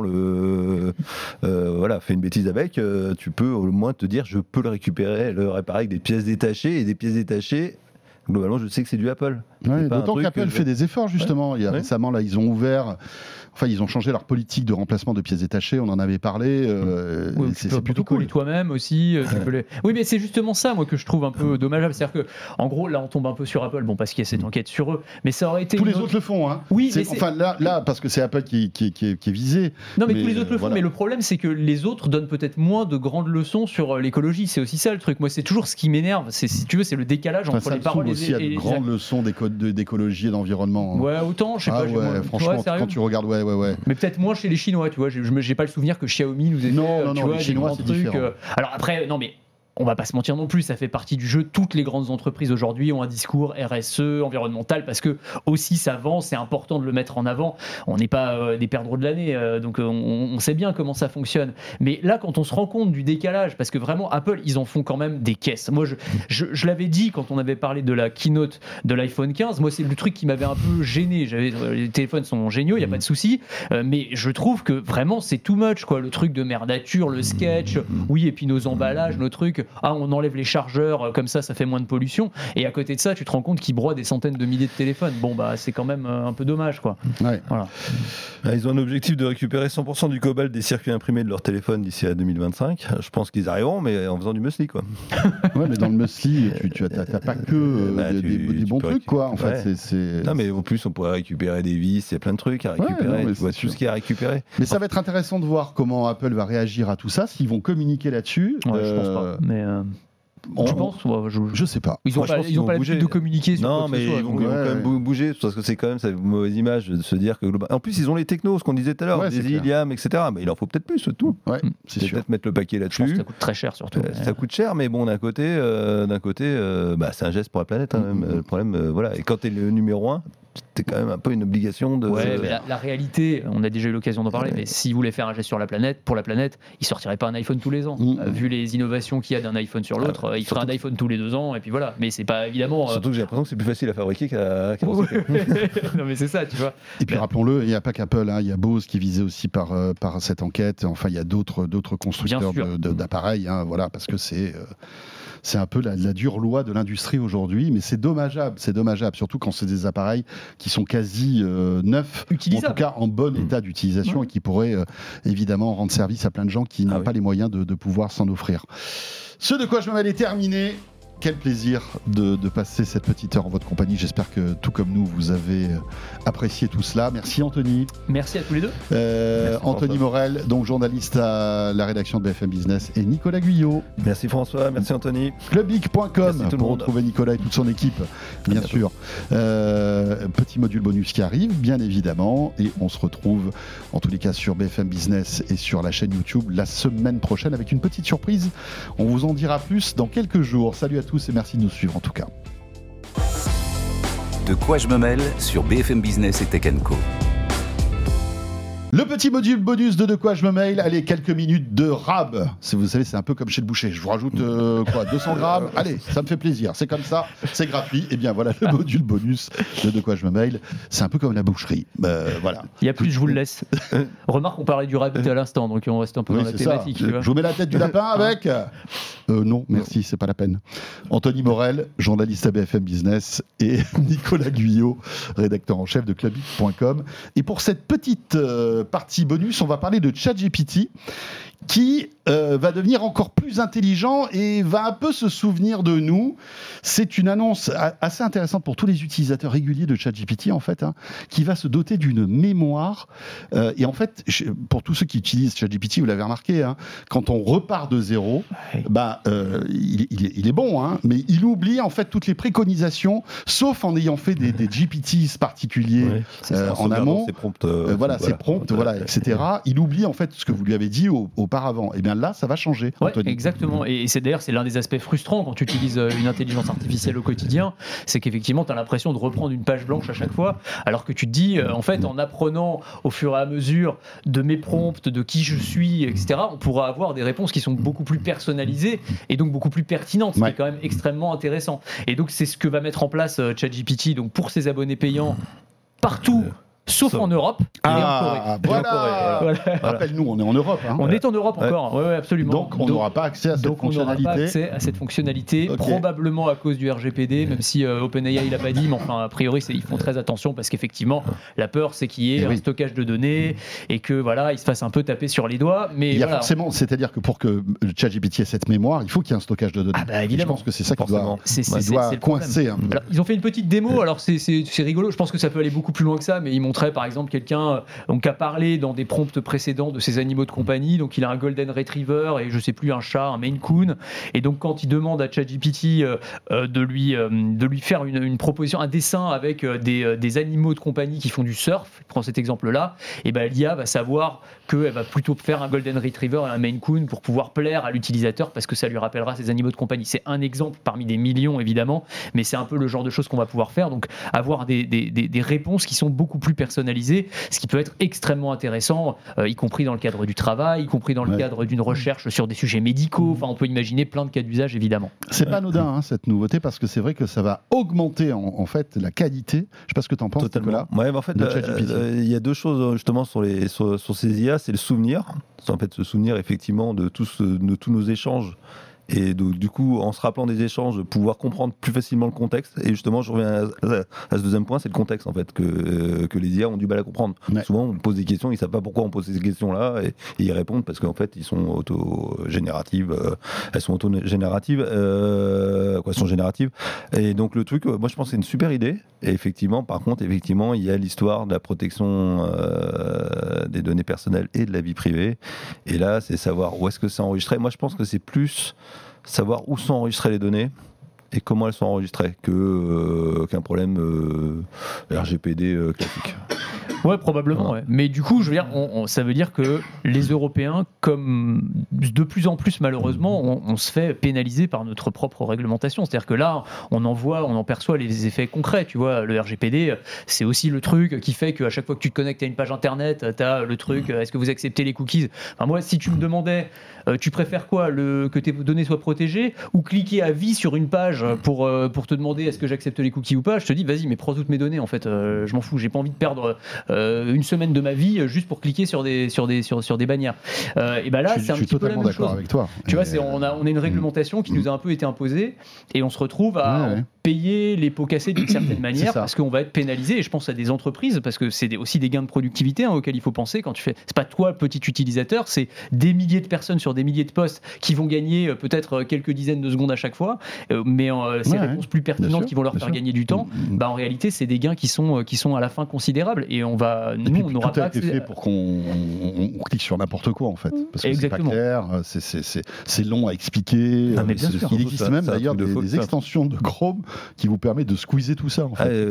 fait une bêtise avec, tu peux au moins te dire je peux le récupérer, le réparer avec des pièces détachées, et des pièces détachées. Globalement, je sais que c'est du Apple. Ouais, d'autant qu'Apple fait des efforts, justement. Ouais. Il y a récemment, là, ils ont changé leur politique de remplacement de pièces détachées, on en avait parlé. Oui, c'est plutôt cool. Toi-même aussi. Oui, mais c'est justement ça, moi, que je trouve un peu dommageable. C'est-à-dire que, en gros, là, on tombe un peu sur Apple, parce qu'il y a cette enquête sur eux, mais ça aurait été. Tous les autres le font, hein. Oui, mais enfin, là, parce que c'est Apple qui est visé. Non, mais tous les autres le font, mais le problème, c'est que les autres donnent peut-être moins de grandes leçons sur l'écologie. C'est aussi ça le truc. Moi, c'est toujours ce qui m'énerve. Si tu veux, c'est le décalage entre les paroles aussi à de grandes leçons d'écologie et d'environnement. Ouais, autant, je sais pas. Ouais, franchement, quand tu regardes, ouais. Mais peut-être moins chez les Chinois, tu vois. J'ai pas le souvenir que Xiaomi nous ait fait. Non, tu vois, les Chinois, c'est différent. Alors après, non, mais. On va pas se mentir non plus, ça fait partie du jeu. Toutes les grandes entreprises aujourd'hui ont un discours RSE, environnemental, parce que aussi ça vend, c'est important de le mettre en avant. On n'est pas des perdreaux de l'année, donc on sait bien comment ça fonctionne. Mais là, quand on se rend compte du décalage, parce que vraiment Apple, ils en font quand même des caisses. Moi, je l'avais dit quand on avait parlé de la keynote de l'iPhone 15. Moi, c'est le truc qui m'avait un peu gêné. Les téléphones sont géniaux, il y a pas de souci, mais je trouve que vraiment c'est too much, quoi. Le truc de merdature, le sketch, oui, et puis nos emballages, nos trucs. On enlève les chargeurs, comme ça fait moins de pollution. Et à côté de ça, tu te rends compte qu'ils broient des centaines de milliers de téléphones. Bon, c'est quand même un peu dommage, quoi. Ouais. Voilà. Ils ont un objectif de récupérer 100% du cobalt des circuits imprimés de leur téléphone d'ici à 2025. Je pense qu'ils arriveront, mais en faisant du muesli, quoi. Ouais, mais dans le muesli, tu n'as pas que des bons trucs, quoi. En fait, c'est... Non, mais en plus, on pourrait récupérer des vis, il y a plein de trucs à récupérer. Tu vois tout ce qu'il y a à récupérer. Mais ça va être intéressant de voir comment Apple va réagir à tout ça, s'ils vont communiquer là-dessus. Ouais, je pense pas. Mais je pense, je sais pas. Ils ont pas l'habitude de communiquer sur non, mais ils vont quand même bouger parce que c'est quand même une mauvaise image de se dire que en plus ils ont les technos, ce qu'on disait tout à l'heure, des Iliam, etc. Mais il en faut peut-être plus, tout. Ouais, c'est sûr. Peut-être mettre le paquet là-dessus. Je pense que ça coûte très cher surtout. Ça coûte cher, mais bon, d'un côté, c'est un geste pour la planète. Même. Le problème, voilà. Et quand t'es le numéro 1. C'était quand même un peu une obligation de. Ouais, mais la réalité, on a déjà eu l'occasion d'en parler, mais s'ils voulaient faire un geste pour la planète, ils sortiraient pas un iPhone tous les ans. Vu les innovations qu'il y a d'un iPhone sur l'autre, ils feraient un iPhone tous les 2 ans, et puis voilà. Mais c'est pas évidemment. Surtout que j'ai l'impression que c'est plus facile à fabriquer qu'à Non, mais c'est ça, tu vois. Et puis rappelons-le, il n'y a pas qu'Apple, il y a Bose qui est visé aussi par cette enquête. Enfin, il y a d'autres constructeurs d'appareils, voilà, parce que c'est un peu la dure loi de l'industrie aujourd'hui, mais c'est dommageable, surtout quand c'est des appareils qui sont quasi neufs, en tout cas en bon état d'utilisation et qui pourraient évidemment rendre service à plein de gens qui n'ont pas les moyens de pouvoir s'en offrir. Ce de quoi je me mêle est terminé. Quel plaisir de passer cette petite heure en votre compagnie. J'espère que, tout comme nous, vous avez apprécié tout cela. Merci Anthony. Merci à tous les deux. Anthony Morel, donc journaliste à la rédaction de BFM Business, et Nicolas Guyot. Merci François, merci Anthony. Clubgeek.com pour retrouver Nicolas et toute son équipe, bien sûr. Petit module bonus qui arrive, bien évidemment, et on se retrouve en tous les cas sur BFM Business et sur la chaîne YouTube la semaine prochaine avec une petite surprise. On vous en dira plus dans quelques jours. Salut à tous et merci de nous suivre en tout cas. De quoi je me mêle sur BFM Business et Tech & Co. Le petit module bonus de quoi je me mêle, allez, quelques minutes de rab. Vous savez, c'est un peu comme chez le boucher. Je vous rajoute 200 grammes. Allez, ça me fait plaisir. C'est comme ça, c'est gratuit. Et bien voilà, le module bonus de quoi je me mêle. C'est un peu comme la boucherie. Voilà. Il n'y a plus, je vous le laisse. Remarque, on parlait du rabbit à l'instant, donc on reste un peu dans la thématique. Je vous mets la tête du lapin avec. Non, merci, c'est pas la peine. Anthony Morel, journaliste à BFM Business, et Nicolas Guyot, rédacteur en chef de clubgeek.com. Et pour cette petite partie bonus, on va parler de ChatGPT qui va devenir encore plus intelligent et va un peu se souvenir de nous. C'est une annonce assez intéressante pour tous les utilisateurs réguliers de ChatGPT, en fait, qui va se doter d'une mémoire. Et en fait, pour tous ceux qui utilisent ChatGPT, vous l'avez remarqué, quand on repart de zéro, il est bon, mais il oublie en fait toutes les préconisations, sauf en ayant fait des GPTs particuliers en amont. Ses prompts, ses prompts, etc. Il oublie en fait ce que vous lui avez dit au auparavant. Et bien là, ça va changer. Ouais, Anthony. exactement. Et c'est l'un des aspects frustrants quand tu utilises une intelligence artificielle au quotidien, c'est qu'effectivement, tu as l'impression de reprendre une page blanche à chaque fois, alors que tu te dis, en fait, en apprenant au fur et à mesure de mes prompts, de qui je suis, etc., on pourra avoir des réponses qui sont beaucoup plus personnalisées et donc beaucoup plus pertinentes, ce qui est quand même extrêmement intéressant. Et donc, c'est ce que va mettre en place ChatGPT donc pour ses abonnés payants partout. Sauf en Europe et en Corée. Voilà. Rappelle-nous, on est en Europe. Hein. On est en Europe encore, ouais, absolument. Donc on n'aura pas accès à cette fonctionnalité. On n'aura pas accès à cette fonctionnalité, probablement à cause du RGPD, même si OpenAI l'a pas dit, mais enfin, a priori, ils font très attention parce qu'effectivement, la peur, c'est qu'il y ait un stockage de données et que voilà, ils se fassent un peu taper sur les doigts. Mais il y a forcément, c'est-à-dire que pour que ChatGPT ait cette mémoire, il faut qu'il y ait un stockage de données. Ah bah évidemment. Je pense que c'est ça qui doit c'est coincer. Alors, ils ont fait une petite démo, alors c'est rigolo, je pense que ça peut aller beaucoup plus loin que ça, mais ils montraient par exemple quelqu'un qui a parlé dans des prompts précédents de ses animaux de compagnie, donc il a un Golden Retriever et je sais plus, un chat, un Maine Coon, et donc quand il demande à ChatGPT de lui faire une proposition, un dessin avec des animaux de compagnie qui font du surf, je prends cet exemple-là, et ben l'IA va savoir qu'elle va plutôt faire un Golden Retriever et un Maine Coon pour pouvoir plaire à l'utilisateur parce que ça lui rappellera ses animaux de compagnie. C'est un exemple parmi des millions évidemment, mais c'est un peu le genre de choses qu'on va pouvoir faire, donc avoir des réponses qui sont beaucoup plus personnalisées, ce qui peut être extrêmement intéressant, y compris dans le cadre du travail, y compris dans le cadre d'une recherche sur des sujets médicaux. Enfin, on peut imaginer plein de cas d'usage, évidemment. C'est pas anodin, cette nouveauté, parce que c'est vrai que ça va augmenter en fait la qualité. Je sais pas ce que tu en penses, Nicolas. Ouais, mais en fait, il y a deux choses justement sur ces IA, c'est le souvenir. C'est en fait se souvenir effectivement de tous nos échanges. Et donc, du coup, en se rappelant des échanges, pouvoir comprendre plus facilement le contexte. Et justement, je reviens à ce deuxième point, c'est le contexte en fait que les IA ont du mal à comprendre. Souvent, on pose des questions, ils ne savent pas pourquoi on pose ces questions-là, et ils répondent parce qu'en fait, ils sont auto-génératives. Elles sont auto-génératives, elles sont génératives. Et donc le truc, moi, je pense que c'est une super idée. Et effectivement, par contre, il y a l'histoire de la protection des données personnelles et de la vie privée. Et là, c'est savoir où est-ce que c'est enregistré. Moi, je pense que c'est plus savoir où sont enregistrées les données et comment elles sont enregistrées qu'un problème RGPD classique. Ouais, probablement. Ouais. Mais du coup, je veux dire, ça veut dire que les Européens, comme de plus en plus malheureusement, on se fait pénaliser par notre propre réglementation. C'est-à-dire que là, on en perçoit les effets concrets. Tu vois, le RGPD, c'est aussi le truc qui fait qu'à chaque fois que tu te connectes à une page internet, tu as le truc, est-ce que vous acceptez les cookies ? Enfin, moi, si tu me demandais, tu préfères quoi, que tes données soient protégées ou cliquer à vie sur une page pour te demander est-ce que j'accepte les cookies ou pas ? Je te dis, vas-y, mais prends toutes mes données. En fait, je m'en fous. J'ai pas envie de perdre une semaine de ma vie juste pour cliquer sur des bannières. Et ben là, c'est un petit peu la même chose. Je suis totalement d'accord avec toi. Tu vois, on a une réglementation qui nous a un peu été imposée et on se retrouve à payer les pots cassés d'une certaine manière parce qu'on va être pénalisé. Et je pense à des entreprises parce que c'est aussi des gains de productivité auxquels il faut penser quand tu fais. C'est pas toi, le petit utilisateur, c'est des milliers de personnes sur des milliers de postes qui vont gagner peut-être quelques dizaines de secondes à chaque fois, mais ces réponses plus pertinentes qui vont leur faire gagner du temps. En réalité, c'est des gains qui sont à la fin considérables et on n'aura pas accès. Tout a été fait pour qu'on clique sur n'importe quoi en fait, parce que c'est pas clair, c'est long à expliquer. Il existe même d'ailleurs des extensions de Chrome qui vous permettent de squeezer tout ça en fait.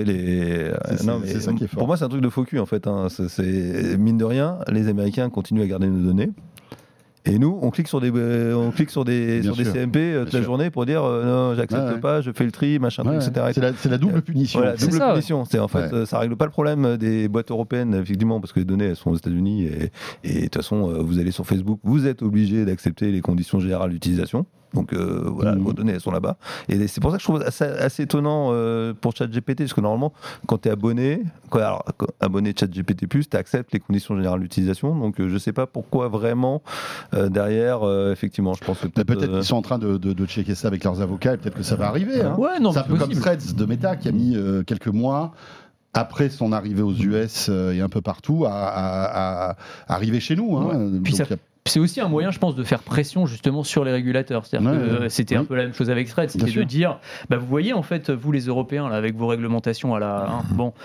C'est ça qui est fort. Pour moi, c'est un truc de faux cul en fait. C'est mine de rien, les Américains continuent à garder nos données. Et nous, on clique sur des CMP toute la journée pour dire non, j'accepte pas, je fais le tri, machin, etc. C'est la double punition. Voilà, double punition. C'est en fait, ça règle pas le problème des boîtes européennes, effectivement, parce que les données elles sont aux États-Unis et de toute façon, vous allez sur Facebook, vous êtes obligé d'accepter les conditions générales d'utilisation. Donc vos données elles sont là-bas. Et c'est pour ça que je trouve assez étonnant pour ChatGPT, parce que normalement, quand tu es abonné ChatGPT+, tu acceptes les conditions générales d'utilisation. Donc je sais pas pourquoi vraiment derrière, effectivement, je pense que peut-être qu'ils sont en train de checker ça avec leurs avocats et peut-être que ça va arriver. Hein. C'est un peu comme Threads de Meta qui a mis quelques mois après son arrivée aux US et un peu partout à arriver chez nous. Hein. Puis c'est aussi un moyen, je pense, de faire pression justement sur les régulateurs. C'est-à-dire que c'était un peu la même chose avec Threads, c'était de dire, vous voyez en fait, vous les Européens, là, avec vos réglementations à la,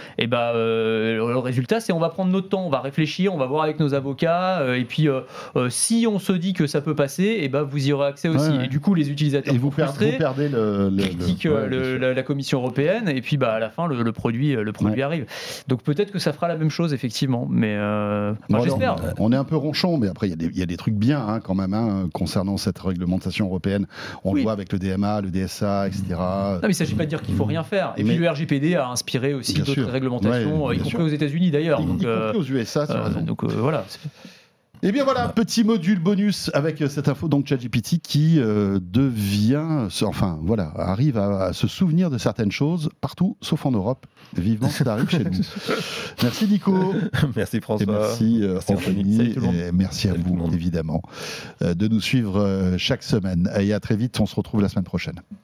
le résultat, c'est on va prendre notre temps, on va réfléchir, on va voir avec nos avocats, et puis si on se dit que ça peut passer, vous y aurez accès aussi. Et du coup, les utilisateurs frustrés critiquent la Commission européenne, et puis à la fin, le produit arrive. Donc peut-être que ça fera la même chose, effectivement, mais moi j'espère. On est un peu ronchon, mais après il y a des des trucs bien quand même concernant cette réglementation européenne. On le voit avec le DMA, le DSA, etc. Non, mais il ne s'agit pas de dire qu'il ne faut rien faire. Et puis le RGPD a inspiré aussi d'autres réglementations, y compris aux États-Unis d'ailleurs. Y compris aux USA, tu as raison. Donc voilà. Et bien voilà, petit module bonus avec cette info, donc ChatGPT qui arrive à se souvenir de certaines choses partout, sauf en Europe. Vivement que ça arrive chez nous. Merci Nico. Merci François. Et merci Anthony. Et merci à vous, évidemment, de nous suivre chaque semaine. Et à très vite, on se retrouve la semaine prochaine.